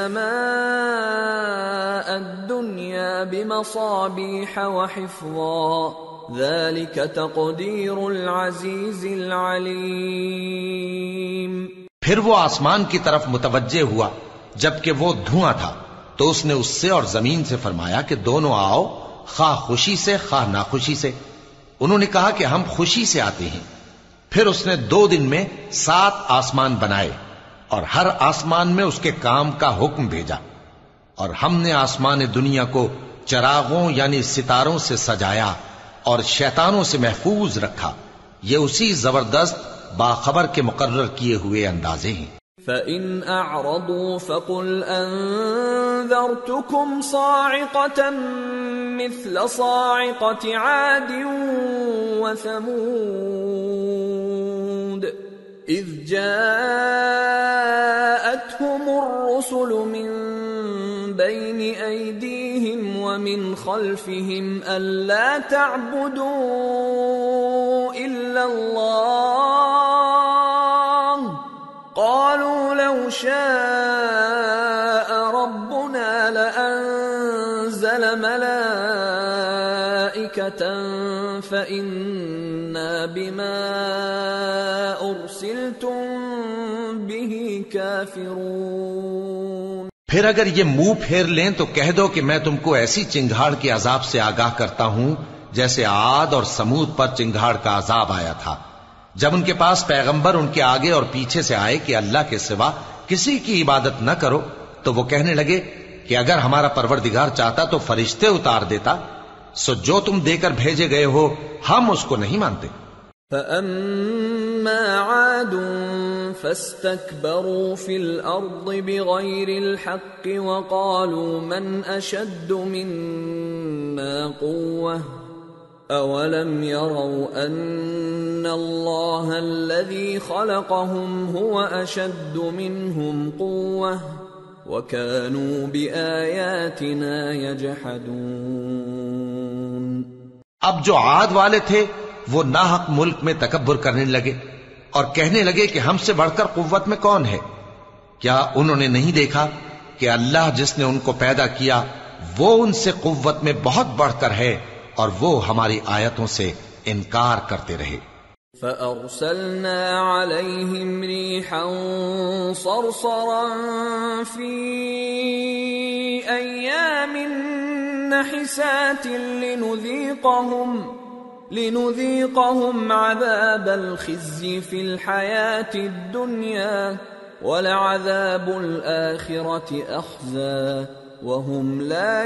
السماء الدنيا بمصابيح وحفظا ذلك تقدير العزيز العليم. پھر وہ آسمان کی طرف متوجہ ہوا جبکہ وہ دھواں تھا، تو اس نے اس سے اور زمین سے فرمایا کہ دونوں آؤ، خواہ خوشی سے خواہ ناخوشی سے. انہوں نے کہا کہ ہم خوشی سے آتے ہیں. پھر اس نے دو دن میں سات آسمان بنائے اور ہر آسمان میں اس کے کام کا حکم بھیجا، اور ہم نے آسمان دنیا کو چراغوں یعنی ستاروں سے سجایا اور شیطانوں سے محفوظ رکھا. یہ اسی زبردست باخبر کے مقرر کیے ہوئے اندازے ہیں. فَإِنْ أَعْرَضُوا فَقُلْ أَنذَرْتُكُمْ صَاعِقَةً مِثْلَ صَاعِقَةِ عَادٍ وَثَمُودَ إِذْ جَاءَتْهُمُ الرُّسُلُ مِنْ بَيْنِ أَيْدِيهِمْ وَمِنْ خَلْفِهِمْ أَلَّا تَعْبُدُوا إِلَّا اللَّهَ قَالُوا لَوْ شَاءَ رَبُّنَا لَأَنزَلَ مَلَائِكَةً فَإِنَّا بِمَا أُرْسِلْتُمْ بِهِ كَافِرُونَ. پھر اگر یہ منہ پھیر لیں تو کہہ دو کہ میں تم کو ایسی چنگھاڑ کے عذاب سے آگاہ کرتا ہوں جیسے عاد اور سمود پر چنگھاڑ کا عذاب آیا تھا، جب ان کے پاس پیغمبر ان کے آگے اور پیچھے سے آئے کہ اللہ کے سوا کسی کی عبادت نہ کرو، تو وہ کہنے لگے کہ اگر ہمارا پروردگار چاہتا تو فرشتے اتار دیتا، سو جو تم دے کر بھیجے گئے ہو ہم اس کو نہیں مانتے. فَأَمَّا عَادٌ فَاسْتَكْبَرُوا فِي الْأَرْضِ بِغَيْرِ الْحَقِّ وَقَالُوا مَنْ أَشَدُّ مِنَّا قُوَّةً أَوَلَمْ يَرَوْا أَنَّ اللَّهَ الَّذِي خَلَقَهُمْ هُوَ أَشَدُّ مِنْهُمْ قُوَّةً وَكَانُوا بِآيَاتِنَا يَجْحَدُونَ. اب جو عاد والے تھے وہ ناحق ملک میں تکبر کرنے لگے اور کہنے لگے کہ ہم سے بڑھ کر قوت میں کون ہے؟ کیا انہوں نے نہیں دیکھا کہ اللہ جس نے ان کو پیدا کیا وہ ان سے قوت میں بہت بڑھ کر ہے، اور وہ ہماری آیتوں سے انکار کرتے رہے. فَأَرْسَلْنَا عَلَيْهِمْ رِيحًا صَرْصَرًا فِي أَيَّامٍ نَحِسَاتٍ لِنُذِيقَهُمْ لِنُذِيقَهُمْ عَذَابَ الْخِزْيِ فِي الْحَيَاةِ الدُّنْيَا وَلَعَذَابُ الْآخِرَةِ أَخْزَى وَهُمْ لَا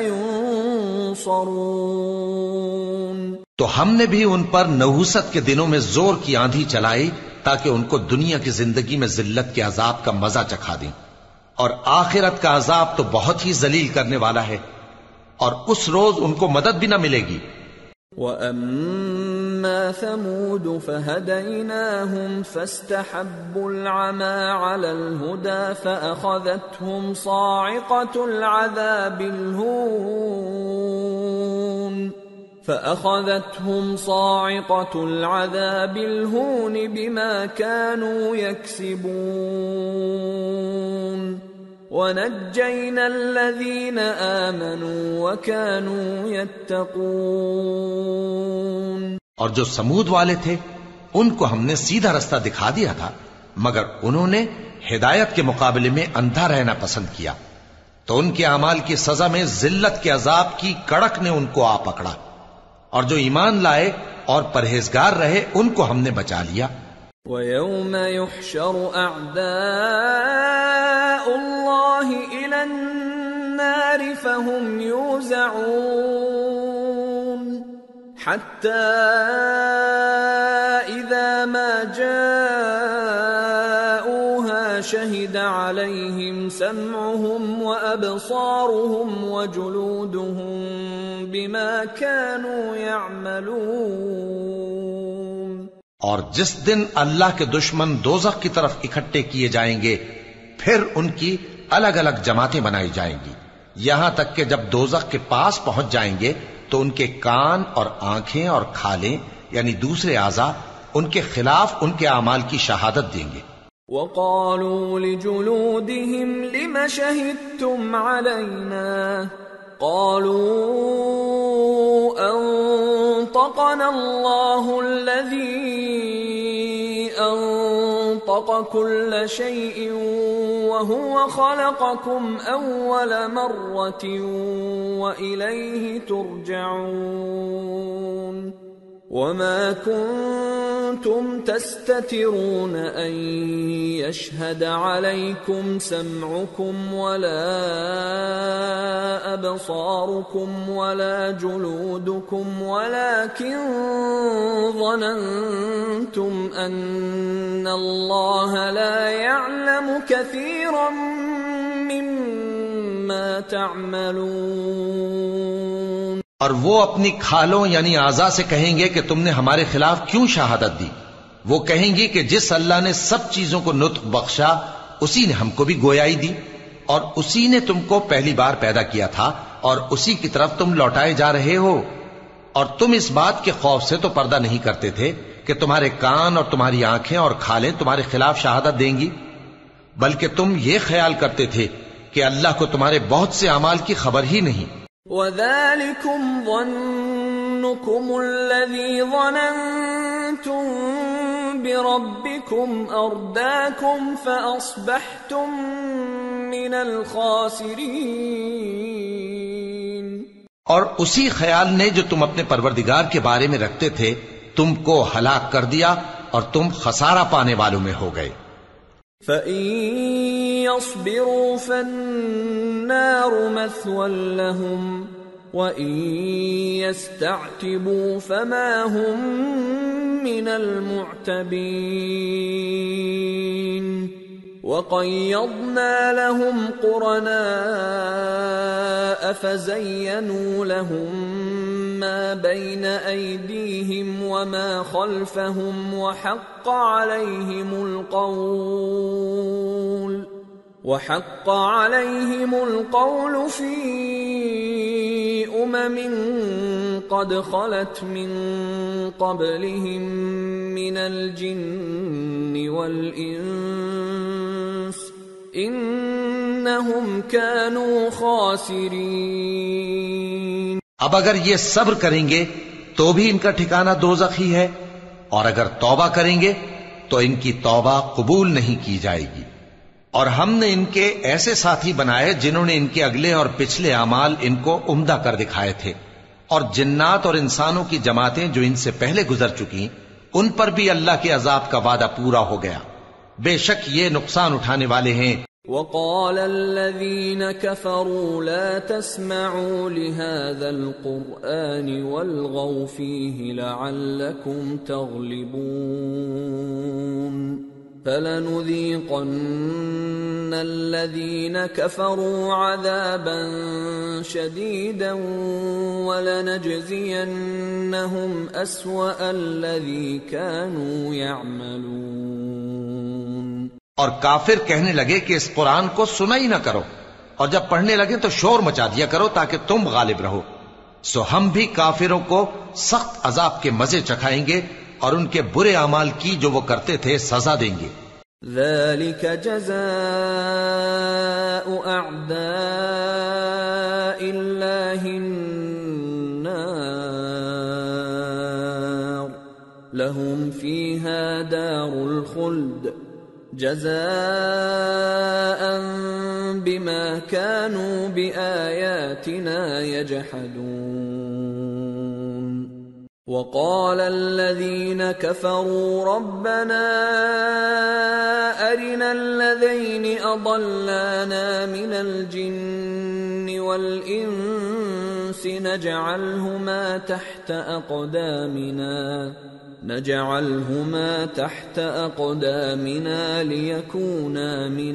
يُنصَرُونَ. تو ہم نے بھی ان پر نحوست کے دنوں میں زور کی آندھی چلائی تاکہ ان کو دنیا کی زندگی میں ذلت کے عذاب کا مزہ چکھا دیں، اور آخرت کا عذاب تو بہت ہی ذلیل کرنے والا ہے، اور اس روز ان کو مدد بھی نہ ملے گی. وَأَمَّا أما ثمود فهديناهم فاستحبوا العمى على الهدى فأخذتهم صاعقة العذاب الهون فأخذتهم صاعقة العذاب الهون بما كانوا يكسبون وَنَجَّيْنَا الَّذِينَ آمَنُوا وَكَانُوا يَتَّقُونَ اور جو سمود والے تھے ان کو ہم نے سیدھا رستہ دکھا دیا تھا، مگر انہوں نے ہدایت کے مقابلے میں اندھا رہنا پسند کیا، تو ان کے اعمال کی سزا میں ذلت کے عذاب کی کڑک نے ان کو آ پکڑا، اور جو ایمان لائے اور پرہیزگار رہے ان کو ہم نے بچا لیا۔ وَيَوْمَ يُحْشَرُ أَعْدَاءُ اللَّهِ إِلَى النَّارِ فَهُمْ يُوزَعُونَ حَتَّى إِذَا مَا جَاءُوهَا شَهِدَ عَلَيْهِمْ سَمْعُهُمْ وَأَبْصَارُهُمْ وَجُلُودُهُمْ بِمَا كَانُوا يَعْمَلُونَ۔ اور جس دن اللہ کے دشمن دوزخ کی طرف اکٹھے کیے جائیں گے، پھر ان کی الگ الگ جماعتیں بنائی جائیں گی، یہاں تک کہ جب دوزخ کے پاس پہنچ جائیں گے تو ان کے کان اور آنکھیں اور کھالیں یعنی دوسرے اعضاء ان کے خلاف ان کے اعمال کی شہادت دیں گے۔ وَقَالُوا لِجُلُودِهِمْ لِمَ شَهِدتُّمْ عَلَيْنَا قَالُوا أَنطَقَنَا اللَّهُ الَّذِي أَنطَقَ كُلَّ شَيْءٍ وَهُوَ خَلَقَكُمْ أَوَّلَ مَرَّةٍ وَإِلَيْهِ تُرْجَعُونَ وَمَا كُنتُمْ تَسْتَتِرُونَ أَن يَشْهَدَ عَلَيْكُمْ سَمْعُكُمْ وَلَا أَبْصَارُكُمْ وَلَا جُلُودُكُمْ وَلَكِنْ ظَنَنْتُمْ أَنَّ اللَّهَ لَا يَعْلَمُ كَثِيرًا مِّمَّا تَعْمَلُونَ۔ اور وہ اپنی کھالوں یعنی اعضاء سے کہیں گے کہ تم نے ہمارے خلاف کیوں شہادت دی؟ وہ کہیں گی کہ جس اللہ نے سب چیزوں کو نطق بخشا اسی نے ہم کو بھی گویائی دی، اور اسی نے تم کو پہلی بار پیدا کیا تھا اور اسی کی طرف تم لوٹائے جا رہے ہو، اور تم اس بات کے خوف سے تو پردہ نہیں کرتے تھے کہ تمہارے کان اور تمہاری آنکھیں اور کھالیں تمہارے خلاف شہادت دیں گی، بلکہ تم یہ خیال کرتے تھے کہ اللہ کو تمہارے بہت سے اعمال کی خبر ہی نہیں۔ وَذَلِكُمْ ظَنُّكُمُ الَّذِي ظَنَنْتُمْ بِرَبِّكُمْ أَرْدَاكُمْ فَأَصْبَحْتُمْ مِنَ الْخَاسِرِينَ۔ اور اسی خیال نے جو تم اپنے پروردگار کے بارے میں رکھتے تھے تم کو ہلاک کر دیا اور تم خسارہ پانے والوں میں ہو گئے۔ فَإِن يَصْبِرُوا فَالنَّارُ مَثْوًى لَهُمْ وَإِن يَسْتَعْتِبُوا فَمَا هُمْ مِنَ الْمُعْتَبِينَ وَقَيَّضْنَا لَهُمْ قُرَنَاءَ فَزَيَّنُوا لَهُم مَّا بَيْنَ أَيْدِيهِمْ وَمَا خَلْفَهُمْ وَحَقَّ عَلَيْهِمُ الْقَوْلُ وَحَقَّ عَلَيْهِمُ الْقَوْلُ فِي أُمَمٍ قَدْ خَلَتْ مِن قَبْلِهِم مِّنَ الْجِنِّ وَالْإِنسِ إِنَّهُمْ كَانُوا خَاسِرِينَ۔ اب اگر یہ صبر کریں گے تو بھی ان کا ٹھکانہ دوزخ ہی ہے، اور اگر توبہ کریں گے تو ان کی توبہ قبول نہیں کی جائے گی۔ اور ہم نے ان کے ایسے ساتھی بنائے جنہوں نے ان کے اگلے اور پچھلے اعمال ان کو عمدہ کر دکھائے تھے، اور جنات اور انسانوں کی جماعتیں جو ان سے پہلے گزر چکی ان پر بھی اللہ کے عذاب کا وعدہ پورا ہو گیا، بے شک یہ نقصان اٹھانے والے ہیں۔ وَقَالَ الَّذِينَ كَفَرُوا لَا تَسْمَعُوا لِهَذَا الْقُرْآنِ وَالْغَوْا فِيهِ لَعَلَّكُمْ تَغْلِبُونَ فَلَنُذِيقَنَّ الَّذِينَ كَفَرُوا عَذَابًا شَدِيدًا وَلَنَجْزِيَنَّهُمْ أَسْوَأَ الَّذِي كَانُوا يَعْمَلُونَ۔ اور کافر کہنے لگے کہ اس قرآن کو سنا ہی نہ کرو، اور جب پڑھنے لگے تو شور مچا دیا کرو تاکہ تم غالب رہو، سو ہم بھی کافروں کو سخت عذاب کے مزے چکھائیں گے اور ان کے برے اعمال کی جو وہ کرتے تھے سزا دیں گے۔ ذَلِكَ جَزَاءُ أَعْدَاءِ اللَّهِ النَّارُ لَهُمْ فِيهَا دَارُ الْخُلْدِ جَزَاءً بِمَا كَانُوا بِآيَاتِنَا يَجْحَدُونَ۔ وَقَالَ الَّذِينَ كَفَرُوا رَبَّنَا أَرِنَا الَّذَيْنِ أَضَلَّانَا مِنَ الْجِنِّ وَالْإِنسِ نَجْعَلْهُمَا تَحْتَ أَقْدَامِنَا نَجْعَلْهُمَا تَحْتَ أَقْدَامِنَا لِيَكُونَا مِنَ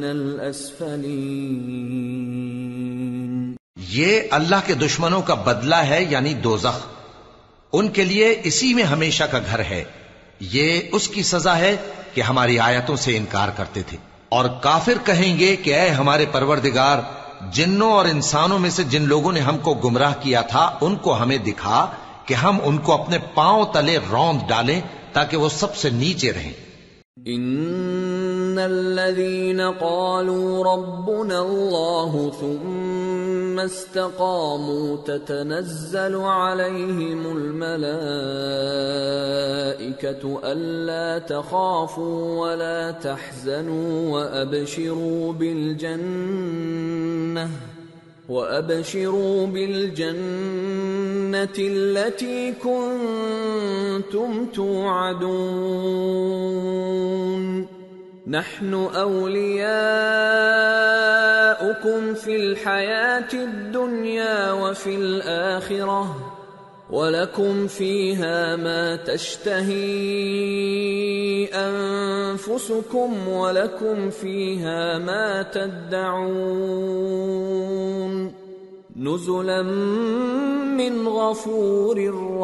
الْأَسْفَلِينَ۔ یہ اللہ کے دشمنوں کا بدلہ ہے، یعنی دوزخ، ان کے لیے اسی میں ہمیشہ کا گھر ہے، یہ اس کی سزا ہے کہ ہماری آیتوں سے انکار کرتے تھے۔ اور کافر کہیں گے کہ اے ہمارے پروردگار، جنوں اور انسانوں میں سے جن لوگوں نے ہم کو گمراہ کیا تھا ان کو ہمیں دکھا کہ ہم ان کو اپنے پاؤں تلے روند ڈالیں تاکہ وہ سب سے نیچے رہیں۔ ان الذين قالوا ربنا الله ثم استقاموا تتنزل عليهم الملائكة ألا تخافوا ولا تحزنوا وأبشروا بالجنة وَأَبْشِرُوا بِالْجَنَّةِ الَّتِي كُنتُمْ تُوعَدُونَ نَحْنُ أَوْلِيَاؤُكُمْ فِي الْحَيَاةِ الدُّنْيَا وَفِي الْآخِرَةِ وَلَكُمْ فِيهَا مَا تَشْتَهِي أَنفُسُكُمْ وَلَكُمْ فِيهَا مَا تَدَّعُونَ نُزُلًا مِّنْ غَفُورٍ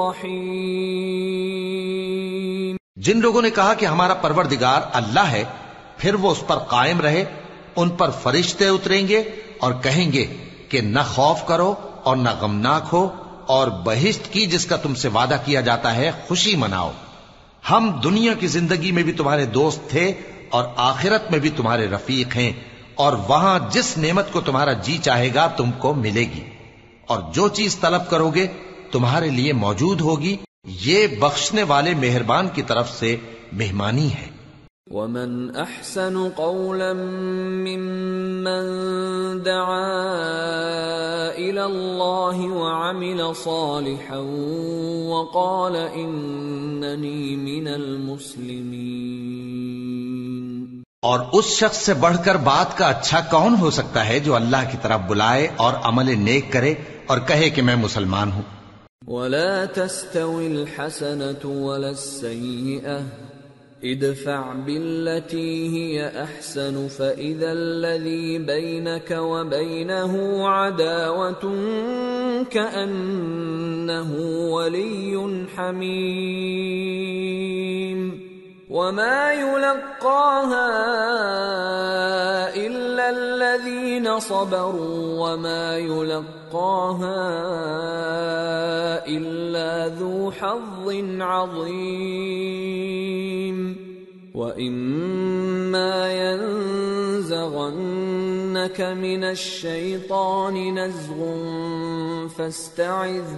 رَّحِيمٍ۔ جن لوگوں نے کہا کہ ہمارا پروردگار اللہ ہے، پھر وہ اس پر قائم رہے، ان پر فرشتے اتریں گے اور کہیں گے کہ نہ خوف کرو اور نہ غمناک ہو، اور بہشت کی جس کا تم سے وعدہ کیا جاتا ہے خوشی مناؤ۔ ہم دنیا کی زندگی میں بھی تمہارے دوست تھے اور آخرت میں بھی تمہارے رفیق ہیں، اور وہاں جس نعمت کو تمہارا جی چاہے گا تم کو ملے گی، اور جو چیز طلب کرو گے تمہارے لیے موجود ہوگی۔ یہ بخشنے والے مہربان کی طرف سے مہمانی ہے۔ وَمَنْ أَحْسَنُ قَوْلًا مِّمَّنْ دَعَا إِلَى اللَّهِ وَعَمِلَ صَالِحًا وَقَالَ إِنَّنِي مِنَ الْمُسْلِمِينَ۔ اور اس شخص سے بڑھ کر بات کا اچھا کون ہو سکتا ہے جو اللہ کی طرف بلائے اور عمل نیک کرے اور کہے کہ میں مسلمان ہوں۔ وَلَا تَسْتَوِي الْحَسَنَةُ وَلَا السَّيِّئَةُ ادفع بالتي هي احسن فاذا الذي بينك وبينه عداوة كأنه ولي حميم وما يلقاها الا الذين صبروا وما يلقاها الا ذو حظ عظيم وَإِمَّا يَنزَغَنَّكَ مِنَ الشَّيْطَانِ نَزْغٌ فَاسْتَعِذْ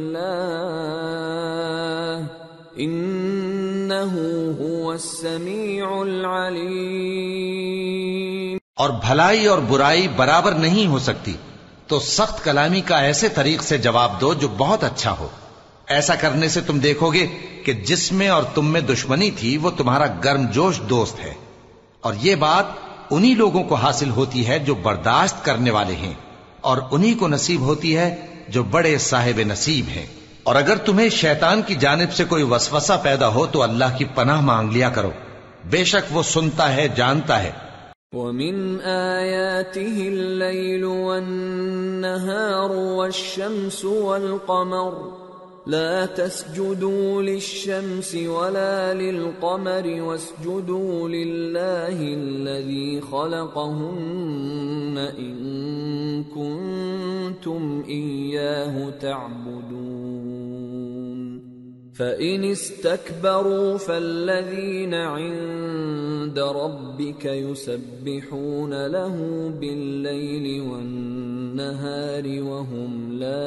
بِاللَّهِ إِنَّهُ هُوَ السَّمِيعُ الْعَلِيمُ۔ اور بھلائی اور برائی برابر نہیں ہو سکتی، تو سخت کلامی کا ایسے طریق سے جواب دو جو بہت اچھا ہو۔ ایسا کرنے سے تم دیکھو گے کہ جس میں اور تم میں دشمنی تھی وہ تمہارا گرم جوش دوست ہے، اور یہ بات انہی لوگوں کو حاصل ہوتی ہے جو برداشت کرنے والے ہیں، اور انہی کو نصیب ہوتی ہے جو بڑے صاحب نصیب ہیں۔ اور اگر تمہیں شیطان کی جانب سے کوئی وسوسہ پیدا ہو تو اللہ کی پناہ مانگ لیا کرو، بے شک وہ سنتا ہے، جانتا ہے۔ وَمِنْ آيَاتِهِ اللَّيْلُ وَالنَّهَارُ وَالشَّمْسُ وَالْقَمَرُ لَا تَسْجُدُوا لِلشَّمْسِ وَلَا لِلْقَمَرِ وَاسْجُدُوا لِلَّهِ الَّذِي خَلَقَهُنَّ إِن كُنتُمْ إِيَّاهُ تَعْبُدُونَ فَإِنِ اسْتَكْبَرُوا فَالَّذِينَ عِندَ رَبِّكَ يُسَبِّحُونَ لَهُ بِاللَّيْلِ وَالنَّهَارِ وَهُمْ لَا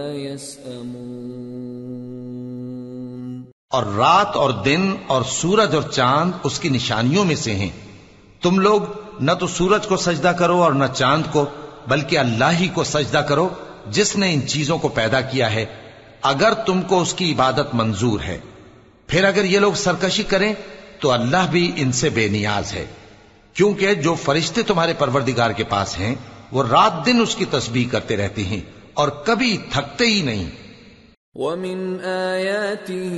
يَسْأَمُونَ۔ اور رات اور دن اور سورج اور چاند اس کی نشانیوں میں سے ہیں۔ تم لوگ نہ تو سورج کو سجدہ کرو اور نہ چاند کو، بلکہ اللہ ہی کو سجدہ کرو جس نے ان چیزوں کو پیدا کیا ہے، اگر تم کو اس کی عبادت منظور ہے۔ پھر اگر یہ لوگ سرکشی کریں تو اللہ بھی ان سے بے نیاز ہے، کیونکہ جو فرشتے تمہارے پروردگار کے پاس ہیں وہ رات دن اس کی تسبیح کرتے رہتے ہیں اور کبھی تھکتے ہی نہیں۔ وَمِنْ آيَاتِهِ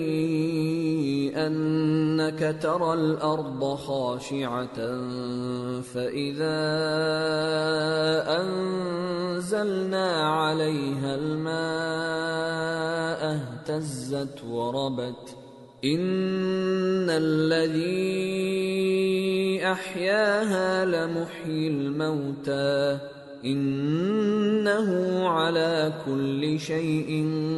أَنَّكَ تَرَى الْأَرْضَ خَاشِعَةً فَإِذَا أَنزَلْنَا عَلَيْهَا الْمَاءَ اهْتَزَّتْ وَرَبَتْ إِنَّ الَّذِي أَحْيَاهَا لَمُحْيِي الْمَوْتَى انہ علی کل شیء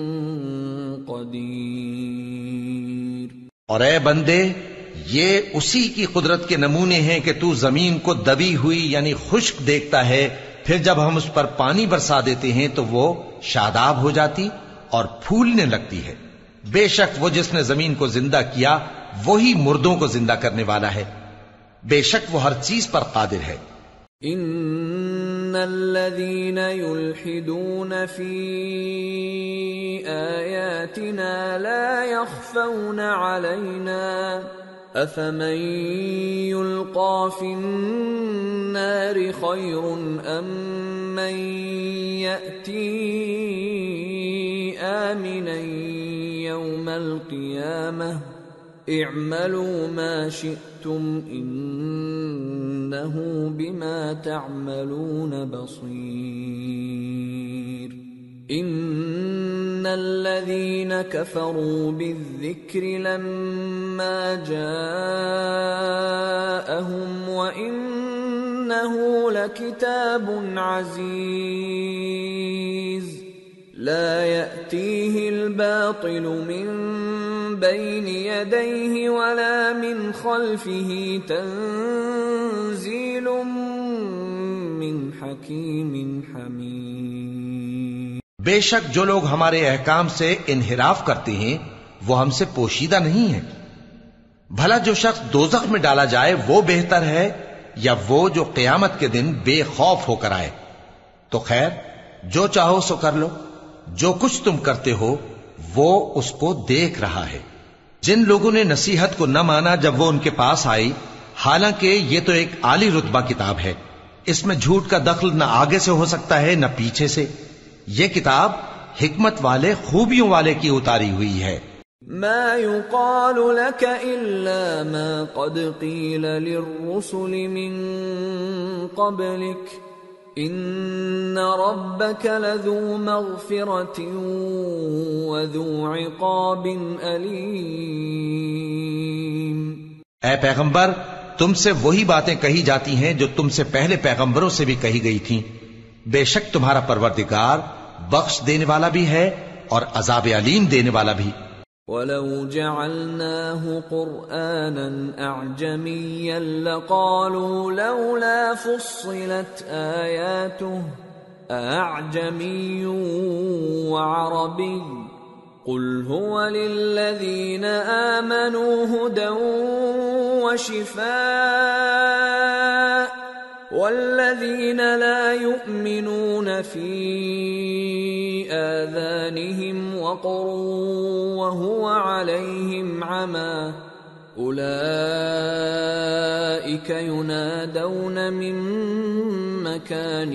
قدیر۔ اور اے بندے، یہ اسی کی قدرت کے نمونے ہیں کہ تو زمین کو دبی ہوئی یعنی خشک دیکھتا ہے، پھر جب ہم اس پر پانی برسا دیتے ہیں تو وہ شاداب ہو جاتی اور پھولنے لگتی ہے۔ بے شک وہ جس نے زمین کو زندہ کیا وہی مردوں کو زندہ کرنے والا ہے، بے شک وہ ہر چیز پر قادر ہے۔ ان الذين يلحدون في آياتنا لا يخفون علينا افمن يلقى في النار خير ام من يأتي آمنا يوم القيامة اعملوا ما شئتم انه بما تعملون بصير ان الذين كفروا بالذكر لما جاءهم وانه لكتاب عزيز لا يأتيه الباطل من بين يديه ولا من خلفه تنزيل من حكيم حميد۔ بے شک جو لوگ ہمارے احکام سے انحراف کرتے ہیں وہ ہم سے پوشیدہ نہیں ہیں۔ بھلا جو شخص دوزخ میں ڈالا جائے وہ بہتر ہے یا وہ جو قیامت کے دن بے خوف ہو کر آئے؟ تو خیر جو چاہو سو کر لو، جو کچھ تم کرتے ہو وہ اس کو دیکھ رہا ہے۔ جن لوگوں نے نصیحت کو نہ مانا جب وہ ان کے پاس آئی، حالانکہ یہ تو ایک عالی رتبہ کتاب ہے، اس میں جھوٹ کا دخل نہ آگے سے ہو سکتا ہے نہ پیچھے سے۔ یہ کتاب حکمت والے خوبیوں والے کی اتاری ہوئی ہے۔ ما يقال لك الا ما قد قيل للرسل من قبلك ان ربك لذو مغفرة وذو عقاب علیم۔ اے پیغمبر، تم سے وہی باتیں کہی جاتی ہیں جو تم سے پہلے پیغمبروں سے بھی کہی گئی تھیں، بے شک تمہارا پروردگار بخش دینے والا بھی ہے اور عذاب علیم دینے والا بھی۔ وَلَوْ جَعَلْنَاهُ قُرْآنًا أَعْجَمِيًّا لَقَالُوا لَوْلَا فُصِّلَتْ آيَاتُهُ أَأَعْجَمِيٌّ وَعَرَبِيٌّ قُلْ هُوَ لِلَّذِينَ آمَنُوا هُدًى وَشِفَاءٌ وَالَّذِينَ لَا يُؤْمِنُونَ فِي آذَانِهِمْ وَقْرٌ وَهُوَ عَلَيْهِمْ عَمًى أُولَئِكَ يُنَادَوْنَ مِن مَّكَانٍ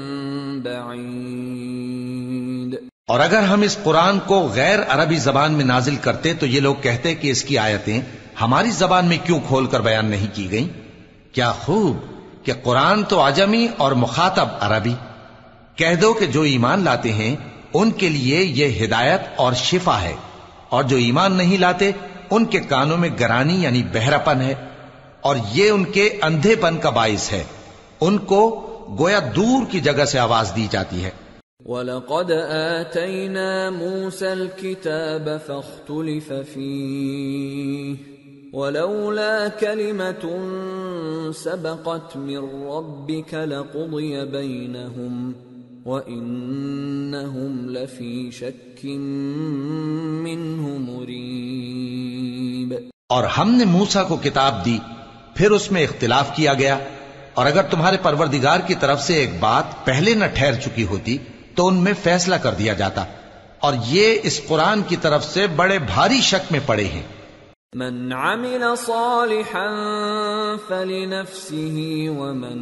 بَعِيدٍ۔ اور اگر ہم اس قرآن کو غیر عربی زبان میں نازل کرتے تو یہ لوگ کہتے کہ اس کی آیتیں ہماری زبان میں کیوں کھول کر بیان نہیں کی گئی؟ کیا خوب کہ قرآن تو عجمی اور مخاطب عربی. کہہ دو کہ جو ایمان لاتے ہیں ان کے لیے یہ ہدایت اور شفا ہے، اور جو ایمان نہیں لاتے ان کے کانوں میں گرانی یعنی بہراپن ہے، اور یہ ان کے اندھے پن کا باعث ہے. ان کو گویا دور کی جگہ سے آواز دی جاتی ہے. وَلَقَدْ آتَيْنَا مُوسَى الْكِتَابَ فَاخْتُلِفَ فِيهِ وَلَوْلَا كَلِمَةٌ سَبَقَتْ مِنْ رَبِّكَ لَقُضِيَ بَيْنَهُمْ وَإِنَّهُمْ لَفِي شَكٍّ مِّنْهُ مُرِيبٍ. اور ہم نے موسیٰ کو کتاب دی، پھر اس میں اختلاف کیا گیا، اور اگر تمہارے پروردگار کی طرف سے ایک بات پہلے نہ ٹھہر چکی ہوتی تو ان میں فیصلہ کر دیا جاتا، اور یہ اس قرآن کی طرف سے بڑے بھاری شک میں پڑے ہیں. من عمل صالحا فلنفسه ومن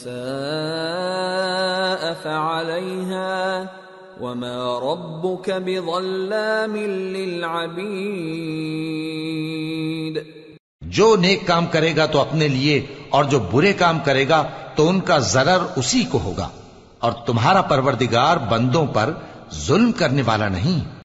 اساء فعليها وما ربك بظلام للعبید. جو نیک کام کرے گا تو اپنے لیے، اور جو برے کام کرے گا تو ان کا ضرر اسی کو ہوگا، اور تمہارا پروردگار بندوں پر ظلم کرنے والا نہیں.